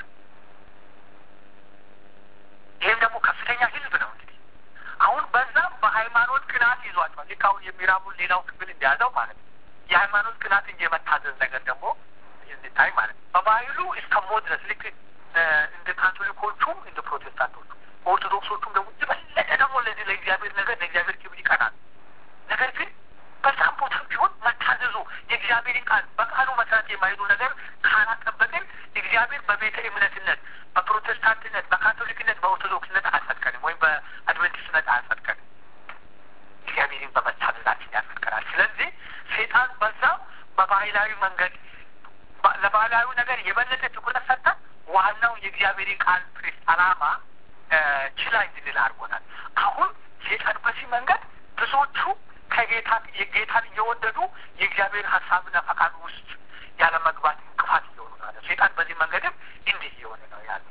Speaker 1: ይህም ደግሞ ከፍተኛ ሕዝብ ነው። እንግዲህ አሁን በዛም በሃይማኖት ቅናት ይዟቸዋል። ልክ አሁን የሚራቡን ሌላው ክፍል እንደያዘው ማለት ነው። የሃይማኖት ቅናት እንጂ የመታዘዝ ነገር ደግሞ እንድታይ ማለት ነው። በባህሉ እስከ ሞት ድረስ ልክ እንደ ካቶሊኮቹም እንደ ፕሮቴስታንቶቹ፣ ኦርቶዶክሶቹም ደግሞ የበለጠ ደግሞ ለዚህ ለእግዚአብሔር ነገር ለእግዚአብሔር ክብር ይቀናል። ነገር ግን በዛም ቦታ ቢሆን መታዘዙ የእግዚአብሔርን ቃል በቃሉ መሰረት የማይሉ ነገር ካላጠበቅን እግዚአብሔር በቤተ እምነትነት፣ በፕሮቴስታንትነት፣ በካቶሊክነት፣ በኦርቶዶክስነት አያጸድቀንም ወይም በአድቨንቲስትነት አያጸድቀንም። እግዚአብሔርን በመታዘዛችን ያጸድቀናል። ስለዚህ ሴጣን በዛ በባህላዊ መንገድ ለባህላዊ ነገር የበለጠ ትኩረት ሰጥተን ዋናው የእግዚአብሔርን ቃል ፕሬስ አላማ ችላ እንድንል አድርጎናል። አሁን ሴጣን በዚህ መንገድ ብዙዎቹ ጌታን እየወደዱ የእግዚአብሔር ሀሳብና ፈቃድ ውስጥ ያለ መግባት እንቅፋት እየሆኑ ነው። ሴጣን በዚህ መንገድም እንዲህ እየሆነ ነው ያለ።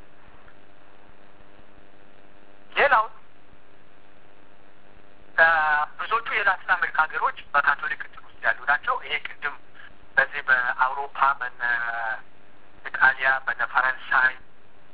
Speaker 1: ሌላው ብዙዎቹ የላቲን አሜሪካ ሀገሮች በካቶሊክ እንትን ውስጥ ያሉ ናቸው። ይሄ ቅድም በዚህ በአውሮፓ በነ ኢጣሊያ፣ በነ ፈረንሳይ፣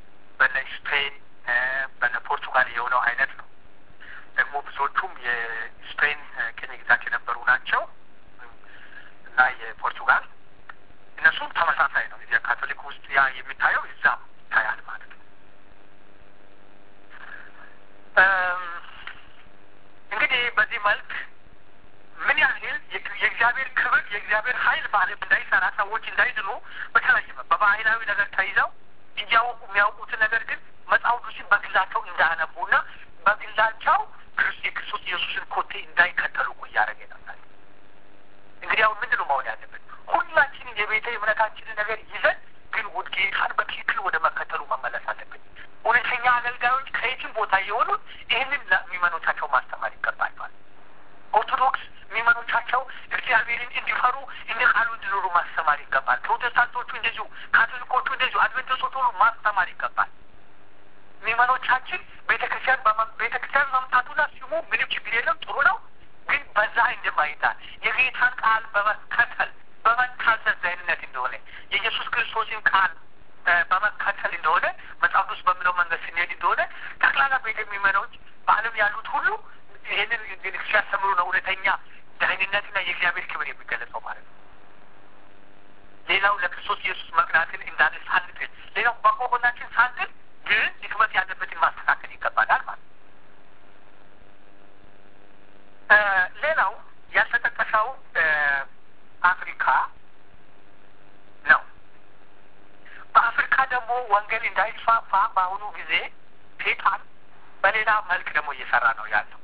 Speaker 1: የእግዚአብሔር ኃይል በዓለም እንዳይሰራ ሰዎች እንዳይድኑ በተለያየ በባህላዊ ነገር ተይዘው እያወቁ የሚያውቁትን ነገር ግን መጽሐፍ ቅዱስን በግላቸው እንዳያነቡና በግላቸው የክርስቶስ ኢየሱስን ኮቴ እንዳይከተሉ እኮ እያደረገ ነበር። እንግዲህ አሁን ምንድን ነው መሆን ያለበት? ሁላችንም የቤተ እምነታችንን ነገር ይዘን ግን ጌታን በትክክል ወደ መከተሉ መመለስ አለብን። እውነተኛ አገልጋዮች ከየትም ቦታ የሆኑት ይህንን ለሚመኖቻቸው ማስተማር ይገባቸዋል። ኦርቶዶክስ ሚመኖቻቸው እግዚአብሔርን እንዲፈሩ እንደ ቃሉ እንዲኖሩ ማስተማር ይገባል። ፕሮቴስታንቶቹ እንደዚሁ፣ ካቶሊኮቹ እንደዚሁ፣ አድቬንቲስቶቹ ሁሉ ማስተማር ይገባል። ሚመኖቻችን ቤተክርስቲያን መምጣቱና ስሙ ምንም ችግር የለም፣ ጥሩ ነው። ግን በዛ እንደማይታል የጌታን ቃል በመታዘዝ ደህንነት እንደሆነ የኢየሱስ ክርስቶስን ቃል በመከተል እንደሆነ መጽሐፍ ቅዱስ በሚለው መንገድ ስንሄድ እንደሆነ ጠቅላላ ቤተ ሚመኖች በዓለም ያሉት ሁሉ ይህንን ሲያስተምሩ ነው እውነተኛ ደህንነትና የእግዚአብሔር ክብር የሚገለጸው ማለት ነው። ሌላው ለክርስቶስ ኢየሱስ መቅናትን እንዳለ ሳንጥል፣ ሌላው በጎናችን ሳንጥል ግን ድክመት ያለበትን ማስተካከል ይገባናል ማለት ነው። ሌላው ያልተጠቀሰው አፍሪካ ነው። በአፍሪካ ደግሞ ወንጌል እንዳይስፋፋ በአሁኑ ጊዜ ሴጣን በሌላ መልክ ደግሞ እየሰራ ነው ያለው።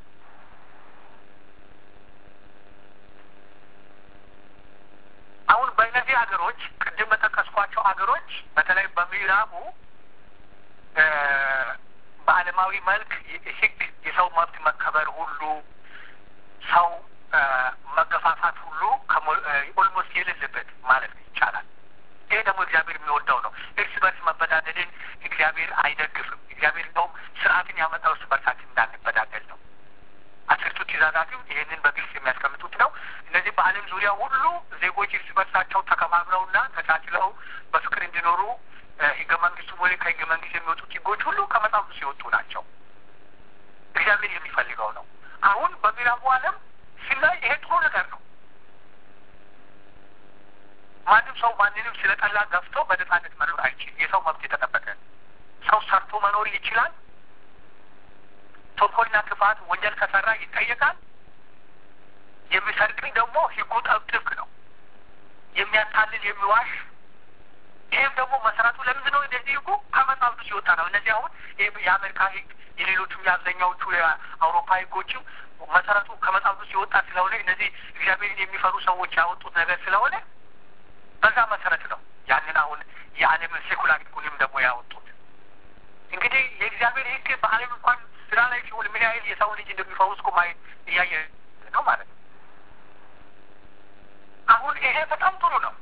Speaker 1: አሁን በእነዚህ ሀገሮች ቅድም በጠቀስኳቸው ሀገሮች በተለይ በምዕራቡ በዓለማዊ መልክ ሕግ የሰው መብት መከበር ሁሉ ሰው መገፋፋት ሁሉ ኦልሞስት የሌለበት ማለት ይቻላል። ይሄ ደግሞ እግዚአብሔር የሚወደው ነው። እርስ በርስ መበዳደልን እግዚአብሔር አይደግፍም። እግዚአብሔር እንደውም ስርዓትን ያመጣው እርስ በርሳችን እንዳንበዳደል ነው። 10ቱ ትእዛዛትም ይህንን በግልጽ የሚያስቀምጡት ነው። እነዚህ በዓለም ዙሪያ ሁሉ ዜጎች እርስ በርሳቸው ተከባብረውና ተቻችለው በፍቅር እንዲኖሩ ህገ መንግስቱ ወይ ከህገ መንግስት የሚወጡት ህጎች ሁሉ ከመጽሐፍ ቅዱስ የወጡ ናቸው። እግዚአብሔር የሚፈልገው ነው። አሁን በምዕራቡ ዓለም ሲላይ ይሄ ጥሩ ነገር ነው። ማንም ሰው ማንንም ስለጠላ ገፍቶ በነጻነት መኖር አይችልም። የሰው መብት የተጠበቀ ሰው ሰርቶ መኖር ይችላል። ተንኮልና ክፋት ወንጀል ከሰራ ይጠየቃል። የሚሰርቅ ደግሞ ህጉ ጥብቅ ነው። የሚያታልል የሚዋሽ ይህም ደግሞ መሰረቱ ለምንድን ነው? እንደዚህ ህጉ ከመጽሐፍ ቅዱስ የወጣ ነው። እነዚህ አሁን የአሜሪካ ህግ የሌሎቹም የአብዛኛዎቹ የአውሮፓ ህጎችም መሰረቱ ከመጽሐፍ ቅዱስ የወጣ ስለሆነ እነዚህ እግዚአብሔርን የሚፈሩ ሰዎች ያወጡት ነገር ስለሆነ በዛ መሰረት ነው ያንን አሁን የዓለምን ሴኩላር ህጉንም ደግሞ ያወጡት። እንግዲህ የእግዚአብሔር ህግ በዓለም እንኳን ስራ ላይ ሲውል ምን ያህል የሰው ልጅ እንደሚፈውስ እኮ ማየት እያየ ነው ማለት ነው። አሁን ይሄ በጣም ጥሩ ነው።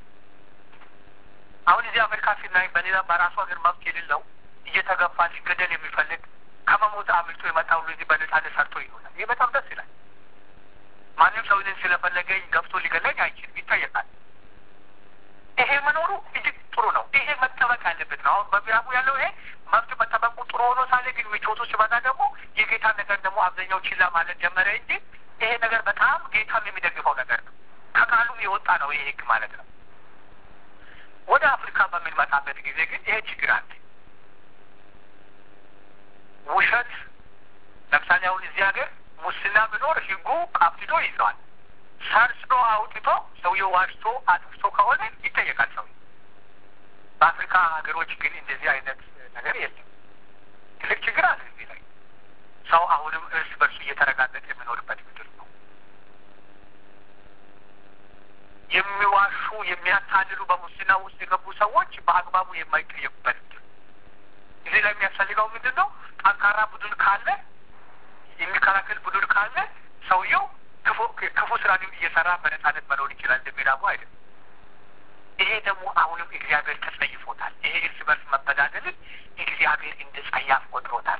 Speaker 1: አሁን እዚህ አሜሪካ ሲናይ በሌላ በራሱ ሀገር መብት የሌለው እየተገፋ ሊገደል የሚፈልግ ከመሞት አምልጦ የመጣ ሁሉ እዚህ በነጻነት ሰርቶ ይሆናል። ይህ በጣም ደስ ይላል። ማንም ሰው ይህን ስለፈለገኝ ገብቶ ሊገለኝ አይችልም፣ ይጠየቃል። ይሄ መኖሩ እጅግ ጥሩ ነው። ይሄ መጠበቅ ያለበት ነው። አሁን በምዕራቡ ያለው ይሄ መብት መጠበቁ ጥሩ ሆኖ ሳለ ግን ምቾቱ ሲበዛ ደግሞ የጌታ ነገር ደግሞ አብዛኛው ችላ ማለት ጀመረ እንጂ ይሄ ነገር በጣም ጌታም የሚደግፈው ነገር ነው። ከቃሉም የወጣ ነው ይሄ ህግ ማለት ነው። ወደ አፍሪካ በምንመጣበት ጊዜ ግን ይሄ ችግር አለ። ውሸት ለምሳሌ አሁን እዚህ ሀገር ሙስና ቢኖር ህጉ ቃፍትቶ ይዘዋል። ሰርጾ አውጥቶ ሰውየው ዋሽቶ አጥፍቶ ከሆነ ይጠየቃል ሰው። በአፍሪካ ሀገሮች ግን እንደዚህ አይነት ነገር የለም። ትልቅ ችግር አለ እዚህ ላይ። ሰው አሁንም እርስ በርሱ እየተረጋገጠ የሚኖርበት ምድር ነው። የሚዋሹ የሚያታልሉ በሙስና ውስጥ የገቡ ሰዎች በአግባቡ የማይጠየቁበት ምድር። እዚህ ላይ የሚያስፈልገው ምንድን ነው? ጠንካራ ቡድን ካለ፣ የሚከላከል ቡድን ካለ ሰውየው ክፉ ስራንም እየሰራ በነጻነት መኖር ይችላል። እንደሚራቡ አይደለም። ይሄ ደግሞ አሁንም እግዚአብሔር ተጸይፎታል። ይሄ እርስ በርስ መበዳደልን እግዚአብሔር እንደ ጸያፍ ቆጥሮታል።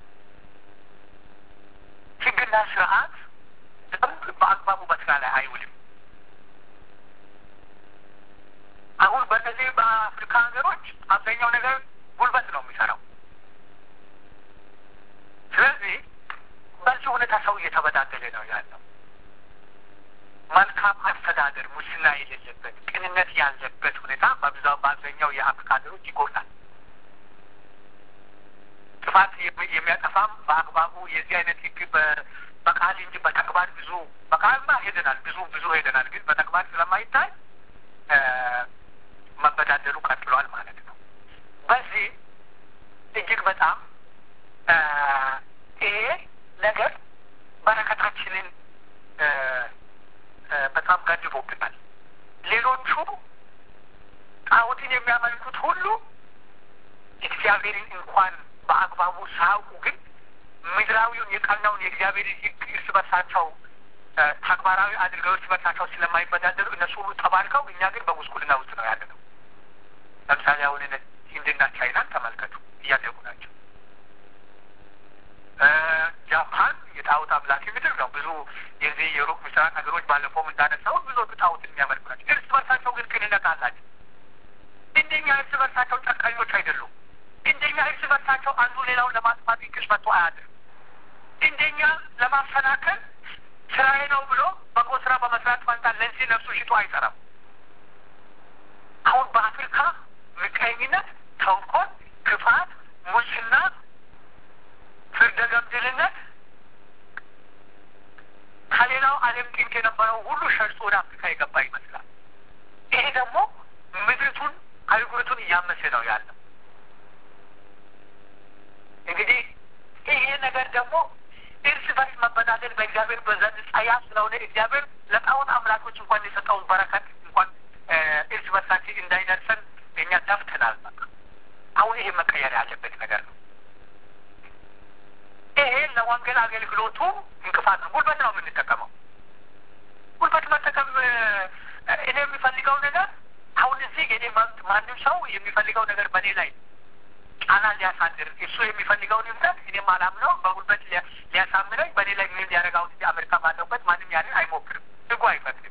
Speaker 1: ሕግና ስርዓት ደንብ በአግባቡ በስራ ላይ አይውልም። አሁን በእነዚህ በአፍሪካ ሀገሮች አብዛኛው ነገር ጉልበት ነው የሚሰራው። ስለዚህ በዚህ ሁኔታ ሰው እየተበዳደለ ነው ያለው። መልካም አስተዳደር፣ ሙስና የሌለበት፣ ቅንነት ያለበት ሁኔታ በአብዛኛው የአፍሪካ ሀገሮች ይጎላል። ጥፋት የሚያጠፋም በአግባቡ የዚህ አይነት ህግ በቃል እንጂ በተግባር ብዙ በቃልማ ሄደናል ብዙ ሄደናል፣ ግን በተግባር ስለማይታይ መበዳደሩ ቀጥሏል ማለት ነው። በዚህ እጅግ በጣም ይሄ ነገር በረከታችንን በጣም ገድቦብናል። ሌሎቹ ጣዖትን የሚያመልኩት ሁሉ እግዚአብሔርን እንኳን በአግባቡ ሳያውቁ ግን ምድራዊውን የቀናውን የእግዚአብሔርን ህግ እርስ በርሳቸው ተግባራዊ አድርገው እርስ በርሳቸው ስለማይበዳደሩ እነሱ ሁሉ ተባርከው፣ እኛ ግን በጉስቁልና ውስጥ ነው ያለነው። ለምሳሌ አሁን ህንድና ቻይናን ተመልከቱ፣ እያደጉ ናቸው። ጃፓን የጣዖት አምላኪ ምድር ነው። ብዙ የዚህ የሩቅ ምስራቅ ሀገሮች ባለፈውም እንዳነሳው ብዙዎቹ ጣዖትን የሚያመልኩ ናቸው። እርስ በርሳቸው ግን ቅንነት አላቸው። እንደኛ እርስ በርሳቸው ጨካኞች አይደሉም። እንደኛ እርስ በርሳቸው አንዱ ሌላውን ለማጥፋት እንቅልፍ መጥቶ አያድርም። እንደኛ ለማፈናከል ስራዬ ነው ብሎ በጎ ስራ በመስራት ፈንታ ለዚህ ነፍሱ ሽቶ አይሰራም። አሁን በአፍሪካ ምቀኝነት፣ ተንኮል፣ ክፋት፣ ሙስና፣ ፍርደ ገምድልነት ከሌላው ዓለም ጥንት የነበረው ሁሉ ሸርጾ ወደ አፍሪካ የገባ ይመስላል። ይሄ ደግሞ ምድሪቱን አህጉሪቱን እያመሰ ነው ያለው። እንግዲህ ይሄ ነገር ደግሞ እርስ በርስ መበዳደል በእግዚአብሔር በዘንድ ጸያፍ ስለሆነ እግዚአብሔር ለጣዖት አምላኮች እንኳን የሰጠውን በረከት እንኳን እርስ በርሳችን እንዳይደርሰን እኛ ደፍተናል። በቃ አሁን ይሄ መቀየር ያለበት ነገር ነው። ይሄ ለወንጌል አገልግሎቱ እንቅፋት ነው። ጉልበት ነው የምንጠቀመው። ጉልበት መጠቀም እኔ የሚፈልገው ነገር አሁን እዚህ የኔ መብት ማንም ሰው የሚፈልገው ነገር በእኔ ላይ ጫና ሊያሳድር እሱ የሚፈልገውን እምነት እኔም አላምነው በጉልበት ሊያሳምነኝ በእኔ ላይ ምን ሊያደርጋው እዚህ አሜሪካ ባለውበት ማንም ያንን አይሞክርም፣ ህጉ አይፈቅድም።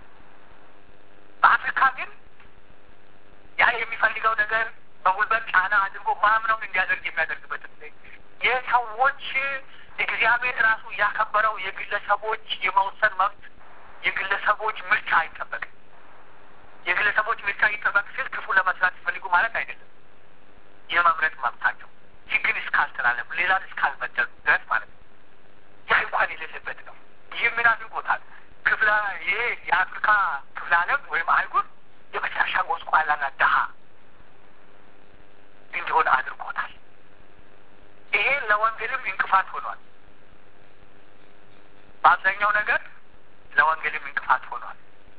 Speaker 1: በአፍሪካ ግን ያ የሚፈልገው ነገር በጉልበት ጫና አድርጎ ማምነውን እንዲያደርግ የሚያደርግበት የሰዎች እግዚአብሔር ራሱ ያከበረው የግለሰቦች የመወሰን መብት የግለሰቦች ምርጫ አይጠበቅም። የግለሰቦች ምርጫ ይጠበቅ ሲል ክፉ ለመስራት ይፈልጉ ማለት አይደለም። የመምረጥ መብታቸው ህግን እስካልተላለፉ ሌላን እስካልበደሉ ድረስ ማለት ነው። ያ እንኳን የሌለበት ነው። ይህ ምን አድርጎታል? ይሄ የአፍሪካ ክፍለ ዓለም ወይም አህጉር የመጨረሻ ጎስቋላና ድሀ እንዲሆን አድርጎታል። ይሄ ለወንጌልም እንቅፋት ሆኗል። በአብዛኛው ነገር ለወንጌልም እንቅፋት ሆኗል።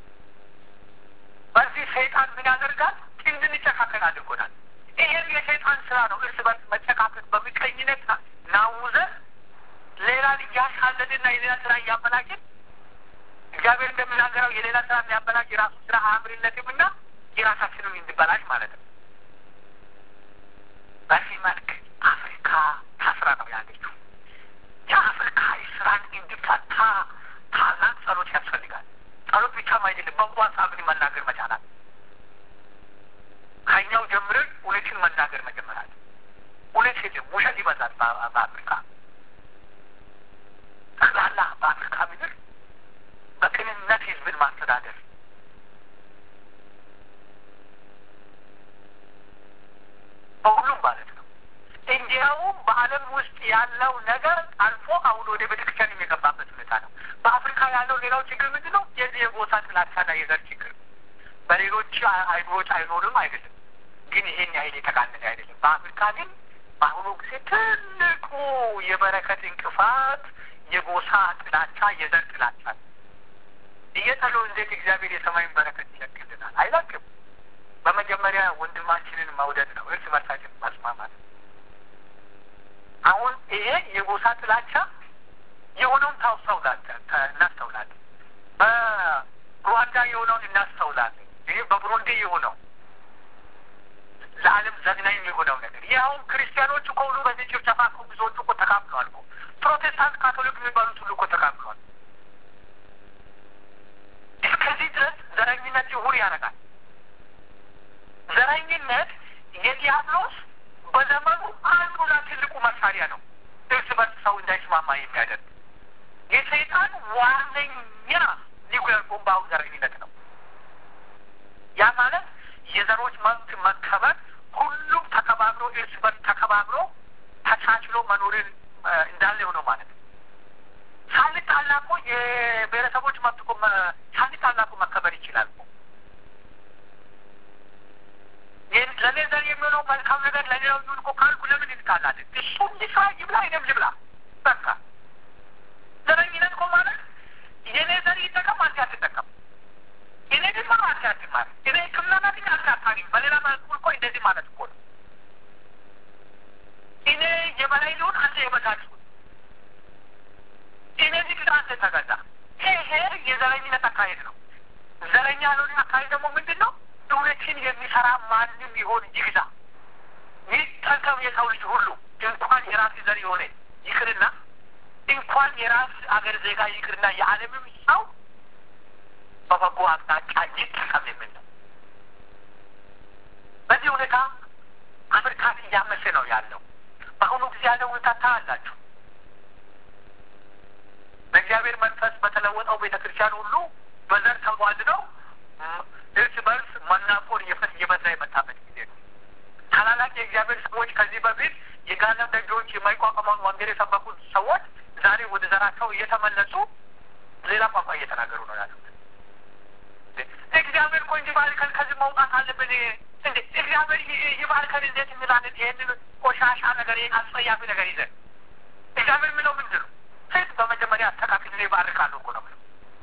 Speaker 1: በዚህ ሰይጣን ምን ያደርጋል? እንድንጨካከን አድርጎናል። ይሄም የሰይጣን ስራ ነው። እርስ በርስ መጨካከን በምቀኝነት ናውዘን ሌላን እያሳለድና የሌላ ስራ እያበላሽን እግዚአብሔር እንደሚናገረው የሌላ ስራ የሚያበላሽ የራሱ ስራ አያምርለትምና የራሳችንም እንድበላሽ ማለት ነው። በዚህ መልክ አፍሪካ ታስራ ነው ያለችው። የአፍሪካ ስራን እንድፈታ ታላቅ ጸሎት ያስፈልጋል። ጸሎት ብቻም አይደለም፣ በጎ ሀሳብን መናገር መቻላል። ከኛው ጀምረን እውነትን መናገር መጀመራል። እውነት የለም፣ ውሸት ይበዛል በአፍሪካ ጠቅላላ በአፍሪካ ምድር በቅንነት ህዝብን ማስተዳደር በሁሉም ማለት ነው። እንዲያውም በዓለም ውስጥ ያለው ነገር አልፎ አሁን ወደ ቤተክርስቲያን የሚገባበት ሁኔታ ነው። በአፍሪካ ያለው ሌላው ችግር ምንድን ነው? የዚህ የጎሳ ጥላቻና የዘር ችግር። በሌሎች አይኖች አይኖርም አይደለም፣ ግን ይሄን ያህል የተጋነነ አይደለም። በአፍሪካ ግን በአሁኑ ጊዜ ትልቁ የበረከት እንቅፋት የጎሳ ጥላቻ፣ የዘር ጥላቻ ነው። እየጠሉ እንዴት እግዚአብሔር የሰማይን በረከት ይለቅልናል? አይለቅም። በመጀመሪያ ወንድማችንን መውደድ ነው፣ እርስ በርሳችን ማስማማት። አሁን ይሄ የጎሳ ጥላቻ የሆነውን እናስተውላለን። በሩዋንዳ የሆነውን እናስተውላለን። ይሄ በቡሩንዲ የሆነው ለዓለም ዘግናኝ የሆነው ነገር ይህ አሁን ክርስቲያኖቹ እኮ ሁሉ በዚህ ጭፍጨፋ እኮ ብዙዎቹ እኮ ተካፍለዋል እኮ። ፕሮቴስታንት፣ ካቶሊክ የሚባሉት ሁሉ እኮ ተካፍለዋል። እስከዚህ ድረስ ዘረኝነት ይሁን ያደርጋል። ዘረኝነት የዲያብሎስ በዘመኑ አንዱና ትልቁ መሳሪያ ነው፣ እርስ በርስ ሰው እንዳይስማማ የሚያደርግ የሰይጣን ዋነኛ ኒውክሌር ቦምባው ዘረኝነት ነው። ያ ማለት የዘሮች መብት መከበር፣ ሁሉም ተከባብሮ እርስ በርስ ተከባብሮ ተቻችሎ መኖርን እንዳለ ሆኖ ማለት ነው። ሳንጣላ እኮ የብሔረሰቦች መብት እኮ ሳንጣላ እኮ መከበር ይችላል እኮ። ለእኔ ዘር የሚሆነው መልካም ነገር ለሌላው ይሁን እኮ ካልኩ ለምን እንጣላለን? እሱም ይስራ ይብላ፣ እኔም ልብላ። በቃ ዘረኝነት እኮ ማለት የኔ ዘር ይጠቀም አንተ አትጠቀም፣ እኔ ድማር አንተ አትማር፣ እኔ ሕክምና ናትኝ አንተ አታግኝ። በሌላ መልኩ እኮ እንደዚህ ማለት እኮ ነው። እኔ የበላይ ሊሆን አንተ የበታች ሁን፣ እኔ ዝግጅ አንተ ተገዛ። ይሄ የዘረኝነት አካሄድ ነው። ዘረኛ ያልሆነ አካሄድ ደግሞ ምንድን ነው? እውነትን የሚሰራ ማንም ይሆን ይግዛ፣ ይጠቀም የሰው ልጅ ሁሉ እንኳን የራስ ዘር የሆነ ይቅርና እንኳን የራስ አገር ዜጋ ይቅርና የዓለምም ሰው በበጎ አቅጣጫ ይጠቀም የሚል ነው። በዚህ ሁኔታ አፍሪካን እያመሰ ነው ያለው። በአሁኑ ጊዜ ያለው ሁኔታ ታያላችሁ። በእግዚአብሔር መንፈስ በተለወጠው ቤተክርስቲያን ሁሉ በዘር ተዋልደው እርስ በርስ መናቆር እየበዛ የመጣበት ጊዜ ነው። ታላላቅ የእግዚአብሔር ሰዎች ከዚህ በፊት የጋዛ ደጆች የማይቋቋመውን ወንጌል የሰበኩት ሰዎች ዛሬ ወደ ዘራቸው እየተመለሱ ሌላ ቋንቋ እየተናገሩ ነው ያሉት። እግዚአብሔር እኮ እንጂ ባልከን ከዚህ መውጣት አለብን እንዴ? እግዚአብሔር ይባልከን እንዴት እንላለን? ይህንን ቆሻሻ ነገር፣ ይህን አስጸያፊ ነገር ይዘን እግዚአብሔር የሚለው ምንድን ነው? ሴት በመጀመሪያ አስተካክል ይባርካሉ እኮ ነው።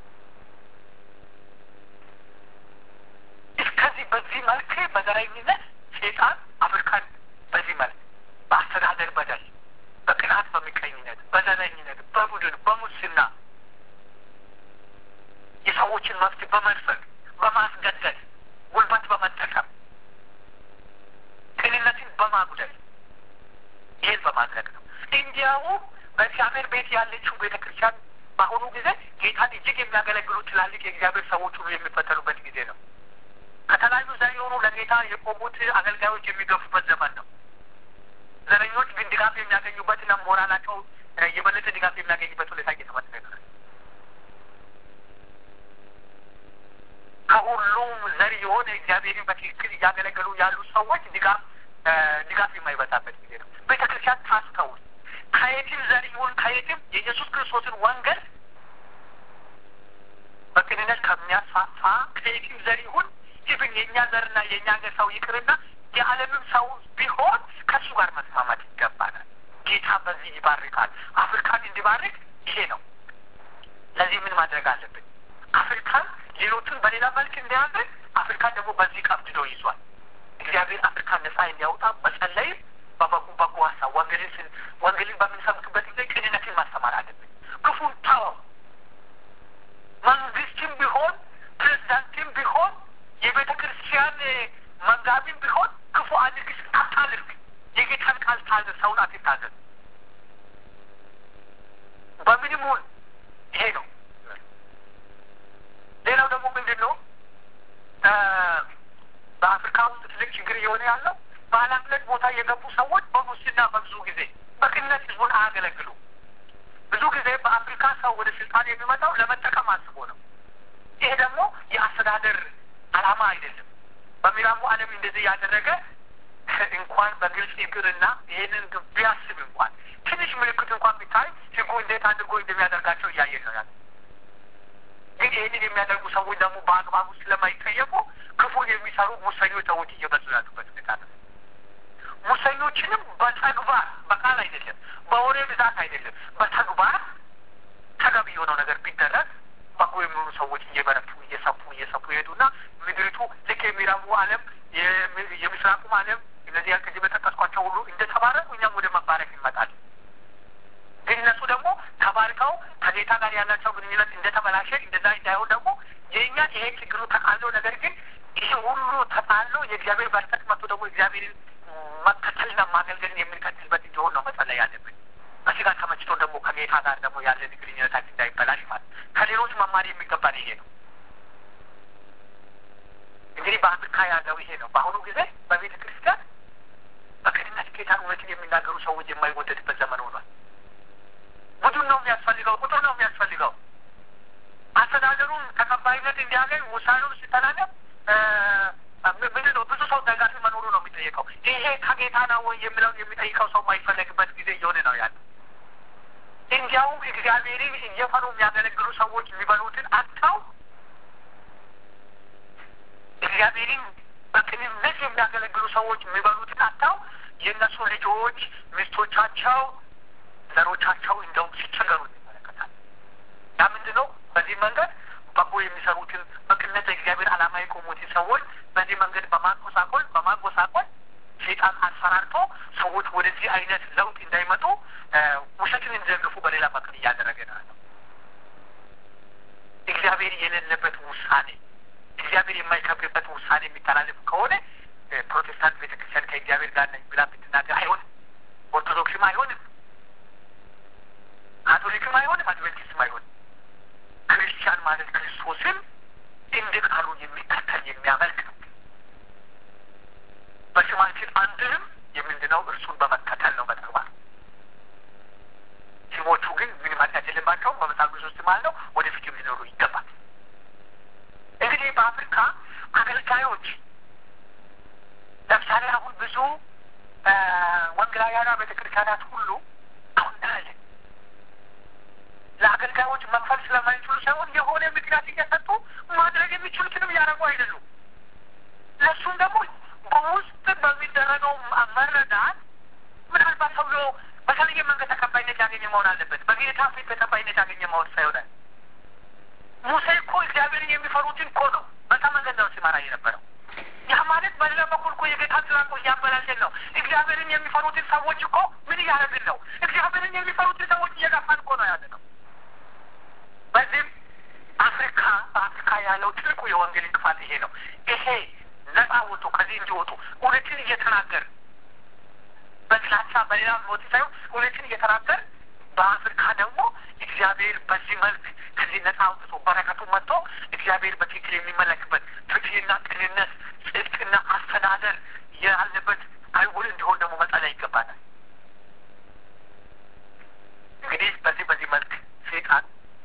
Speaker 1: እስከዚህ በዚህ መልክ በዘረኝነት ሴጣን አፍሪካን በዚህ መልክ በአስተዳደር በደል፣ በቅናት፣ በሚቀኝነት፣ በዘረኝነት፣ በቡድን፣ በሙስና የሰዎችን መብት በመንፈግ በማስገደድ ጉልበት በመጠቀም ቅንነትን በማጉደል ይህን በማድረግ ነው። እንዲያውም በእግዚአብሔር ቤት ያለችው ቤተክርስቲያን በአሁኑ ጊዜ ጌታን እጅግ የሚያገለግሉ ትላልቅ የእግዚአብሔር ሰዎች ሁሉ የሚፈተኑበት ጊዜ ነው። ከተለያዩ ዘር የሆኑ ለጌታ የቆሙት አገልጋዮች የሚገፉበት ዘመን ነው። ዘረኞች ግን ድጋፍ የሚያገኙበትና ሞራላቸው የበለጠ ድጋፍ የሚያገኙበት ሁኔታ እየተመጣ ነው። ከሁሉም ዘር የሆነ እግዚአብሔርን በትክክል እያገለገሉ ያሉ ሰዎች ድጋፍ የማይበዛበት ጊዜ ነው። ቤተክርስቲያን ታስተውል። ከየትም ዘር ይሁን ከየትም የኢየሱስ ክርስቶስን ወንጌል በቅንነት ከሚያስፋፋ ከየትም ዘር ይሁን ይብን የእኛ ዘርና የእኛ ሀገር ሰው ይቅርና የዓለምም ሰው ቢሆን ከእሱ ጋር መስማማት ይገባናል። ጌታ በዚህ ይባርካል። አፍሪካን እንዲባርክ ይሄ ነው። ለዚህ ምን ማድረግ አለብን? አፍሪካን ሌሎቹን በሌላ መልክ እንዲያደርግ አፍሪካን ደግሞ በዚህ ቀብድዶ ይዟል። እግዚአብሔር አፍሪካን ነጻ እንዲያወጣ መጸለይም በበጎ ሀሳብ ወንጌልን በምንሰብክበት ጊዜ ቅንነትን ማስተማር አለብን። ክፉን ተወው። መንግስትም ቢሆን ፕሬዝዳንትም ቢሆን የቤተ ክርስቲያን መጋቢም ቢሆን ክፉ አድርግስ አታድርግ። የጌታን ቃል ታዘዝ፣ ሰውን አትታዘዝ። በምንም ሁን ይሄ ነው። ሌላው ደግሞ ምንድን ነው? በአፍሪካ ውስጥ ትልቅ ችግር እየሆነ ያለው በኃላፊነት ቦታ የገቡ ሰዎች በሙስና በብዙ ጊዜ በቅንነት ህዝቡን አያገለግሉ። ብዙ ጊዜ በአፍሪካ ሰው ወደ ስልጣን የሚመጣው ለመጠቀም አስቦ ነው። ይሄ ደግሞ የአስተዳደር ዓላማ አይደለም። በምዕራቡ ዓለም እንደዚህ ያደረገ እንኳን በግልጽ ይቅርና ይህንን ቢያስብ እንኳን ትንሽ ምልክት እንኳን ቢታይ ህጉ እንዴት አድርጎ እንደሚያደርጋቸው እያየን ነው ያለ። ግን ይህንን የሚያደርጉ ሰዎች ደግሞ በአግባቡ ስለማይጠየቁ ክፉን የሚሰሩ ሙሰኞች ሰዎች እየበዙ ያሉበት ሁኔታ ነው። ሙሰኞችንም በተግባር በቃል አይደለም፣ በወሬ ብዛት አይደለም፣ በተግባር ተገቢ የሆነው ነገር ቢደረግ በጎ የሚሆኑ ሰዎች እየበረቱ እየሰፉ ይሄዱና ምድሪቱ ልክ የሚራቡ ዓለም የምስራቁም ዓለም እነዚህ ያልከዚህ በጠቀስኳቸው ሁሉ እንደተባረኩ እኛም ወደ መባረክ ይመጣል። ግን እነሱ ደግሞ ተባርከው ከጌታ ጋር ያላቸው ግንኙነት እንደተበላሸ እንደዛ እንዳይሆን ደግሞ የእኛ ይሄ ችግሩ ተቃለው፣ ነገር ግን ይህ ሁሉ ተቃለው የእግዚአብሔር በረከት መጥቶ ደግሞ እግዚአብሔርን መከተልና ማገልገልን የምንቀጥልበት እንዲሆን ነው መጸለይ ያለብን። በስጋ ተመችቶ ደግሞ ከጌታ ጋር ደግሞ ያለን ግንኙነታችን እንዳይበላሽ ማለት ከሌሎች መማር የሚገባን ይሄ ነው። እንግዲህ በአፍሪካ ያለው ይሄ ነው። በአሁኑ ጊዜ በቤተ ክርስቲያን በቅንነት ጌታን እውነትን የሚናገሩ ሰዎች የማይወደድበት ዘመን ሆኗል። ቡድን ነው የሚያስፈልገው፣ ቁጥር ነው የሚያስፈልገው። አስተዳደሩን ተቀባይነት እንዲያገኝ ውሳኔውን ሲተላለፍ ምንድን ነው ብዙ ሰው ደጋፊ መኖሩ ነው የሚጠየቀው። ይሄ ከጌታ ነው ወይ የሚለውን የሚጠይቀው ሰው የማይፈለግበት ጊዜ እየሆነ ነው ያለው። እንዲያውም እግዚአብሔርን እየፈሩ የሚያገለግሉ ሰዎች የሚበሉትን አጥተው እግዚአብሔርን በቅንነት የሚያገለግሉ ሰዎች የሚበሉትን አጥተው የእነሱ ልጆች፣ ሚስቶቻቸው፣ ዘሮቻቸው እንደውም ሲቸገሩ ይመለከታል። ያ ምንድን ነው? በዚህ መንገድ በጎ የሚሰሩትን በቅንነት እግዚአብሔር ዓላማ የቆሙትን ሰዎች በዚህ መንገድ በማጎሳቆል ሴጣን አስፈራርቶ ሰዎች ወደዚህ አይነት ለውጥ እንዳይመጡ ውሸትን እንዲዘግፉ በሌላ በኩል እያደረገ ነው ያለው። እግዚአብሔር የሌለበት ውሳኔ፣ እግዚአብሔር የማይከብርበት ውሳኔ የሚተላለፍ ከሆነ ፕሮቴስታንት ቤተክርስቲያን ከእግዚአብሔር ጋር ነኝ ብላ ብትናገር አይሆንም። ኦርቶዶክስም አይሆንም፣ ካቶሊክም አይሆንም፣ አድቬንቲስትም አይሆንም። ክርስቲያን ማለት ክርስቶስን እንደ ቃሉ የሚከተል የሚያመልክ ነው። በስማችን አንድንም የምንድነው እርሱን በመከተል ነው በተግባር። ስሞቹ ግን ምንም ኃጢአት የለባቸውም። በመጽሐፍ ቅዱስ ውስጥ ማለት ነው ወደፊትም ሊኖሩ ይገባል። እንግዲህ በአፍሪካ አገልጋዮች ለምሳሌ አሁን ብዙ ወንጌላውያን ቤተክርስቲያናት ሁሉ አሁን እንዳለ ለአገልጋዮች መክፈል ስለማይችሉ ሳይሆን የሆነ ምክንያት እየሰጡ ማድረግ የሚችሉትንም እያደረጉ አይደሉም። ለእሱም ደግሞ በውስጥ በሚደረገው መረዳት ምናልባት ተብሎ በተለየ መንገድ ተቀባይነት ያገኘ መሆን አለበት። በጌታ ፊት ተቀባይነት ያገኘ መሆን ሳይሆን ሙሴ እኮ እግዚአብሔርን የሚፈሩትን እኮ ነው በዛ መንገድ ነው ሲመራ የነበረው። ያ ማለት በሌላ በኩል እኮ የጌታ ስራ እኮ እያበላሸን ነው። እግዚአብሔርን የሚፈሩትን ሰዎች እኮ ምን እያደረግን ነው? እግዚአብሔርን የሚፈሩትን ሰዎች እየገፋን እኮ ነው ያለ ነው። በዚህም በአፍሪካ ያለው ትልቁ የወንጌል እንቅፋት ይሄ ነው። ይሄ ነጻ ወጡ ከዚህ እንዲወጡ እውነትን እየተናገር በጥላቻ በሌላ ሞት ሳይሆን እውነትን እየተናገር በአፍሪካ ደግሞ እግዚአብሔር በዚህ መልክ ከዚህ ነጻ አውጥቶ በረከቱ መጥቶ እግዚአብሔር በትክክል የሚመለክበት ፍትህና ቅንነት፣ ጽድቅና አስተዳደር ያለበት አይውል እንዲሆን ደግሞ መጸለይ ይገባናል። እንግዲህ በዚህ መልክ ሴጣን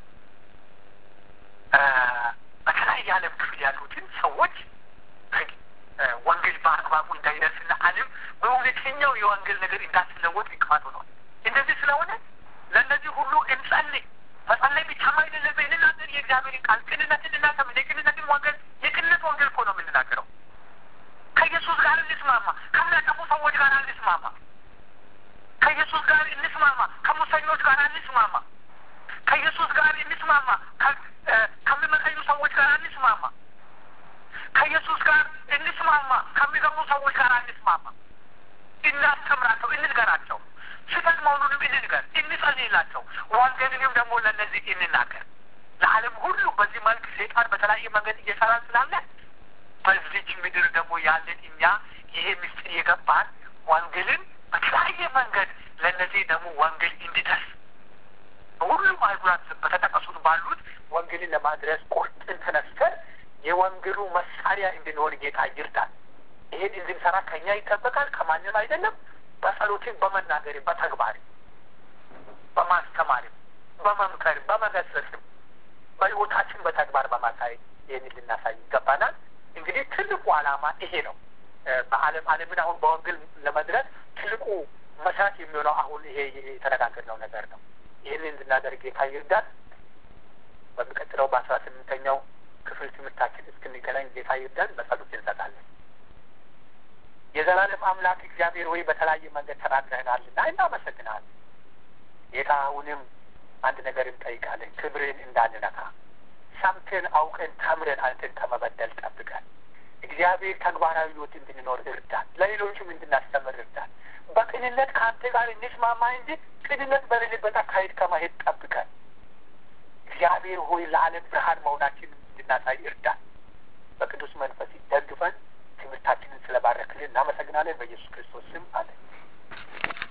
Speaker 1: በተለያየ ዓለም ክፍል ያሉትን ሰዎች ወንጌል በአግባቡ እንዳይደርስና ዓለም በእውነተኛው የወንጌል ነገር እንዳትለወጥ እንቅፋት ሆኗል። እንደዚህ ስለሆነ ለእነዚህ ሁሉ እንጸልይ። መጸለይ ብቻም አይደለም፣ እንናገር የእግዚአብሔርን ቃል ቅንነትን እናሰምን። የቅንነትን ወንጌል የቅንነት ወንጌል እኮ ነው የምንናገረው። ከኢየሱስ ጋር እንስማማ፣ ከሚያጠፉ ሰዎች ጋር እንስማማ። ከኢየሱስ ጋር እንስማማ፣ ከሙሰኞች ጋር እንስማማ። ከኢየሱስ ጋር እንስማማ፣ ከሚመቀኙ ሰዎች ጋር እንስማማ። ከኢየሱስ ጋር እንስማማ፣ ከሚገቡ ሰዎች ጋር እንስማማ። እናስተምራቸው፣ እንንገራቸው፣ ስህተት መሆኑንም እንንገር፣ እንጸልይላቸው። ወንጌልንም ደግሞ ለእነዚህ እንናገር። ለዓለም ሁሉ በዚህ መልክ ሴጣን በተለያየ መንገድ እየሰራ ስላለ በዚች ምድር ደግሞ ያለን እኛ ይሄ ምስጢር የገባን ወንጌልን በተለያየ መንገድ ለእነዚህ ደግሞ ወንጌል እንዲደርስ ሁሉም አህጉራት በተጠቀሱት ባሉት ወንጌልን ለማድረስ ቁርጥን ተነስተን የወንጌሉ መሳሪያ እንድንሆን ጌታ ይርዳል። ይሄን እንድንሰራ ከኛ ይጠበቃል፣ ከማንም አይደለም። በጸሎትን፣ በመናገርም፣ በተግባርም፣ በማስተማርም፣ በመምከርም፣ በመገሰጽም በሕይወታችን በተግባር በማሳየት ይህንን ልናሳይ ይገባናል። እንግዲህ ትልቁ ዓላማ ይሄ ነው። ዓለምን አሁን በወንጌል ለመድረስ ትልቁ መሰረት የሚሆነው አሁን ይሄ የተነጋገርነው ነገር ነው። ይህንን እንድናደርግ ጌታ ይርዳል። በሚቀጥለው በ18ኛው ክፍል ትምህርታችን እስክንገናኝ ጌታ ይርዳን። በጸሎት እንሰጣለን። የዘላለም አምላክ እግዚአብሔር ሆይ በተለያየ መንገድ ተናግረህናልና እናመሰግናለን። ጌታ አሁንም አንድ ነገር እንጠይቃለን። ክብርን እንዳንነካ ሰምተን አውቀን ተምረን አንተን ከመበደል ጠብቀን እግዚአብሔር ተግባራዊ ሕይወት እንድንኖር እርዳን። ለሌሎችም እንድናስተምር እርዳን። በቅንነት ከአንተ ጋር እንስማማ እንጂ ቅንነት በሌለበት አካሄድ ከማሄድ ጠብቀን እግዚአብሔር ሆይ ለዓለም ብርሃን መሆናችን እንድናሳይ እርዳን። በቅዱስ መንፈስ ደግፈን። ትምህርታችንን ስለባረክልን እናመሰግናለን። በኢየሱስ ክርስቶስ ስም አሜን።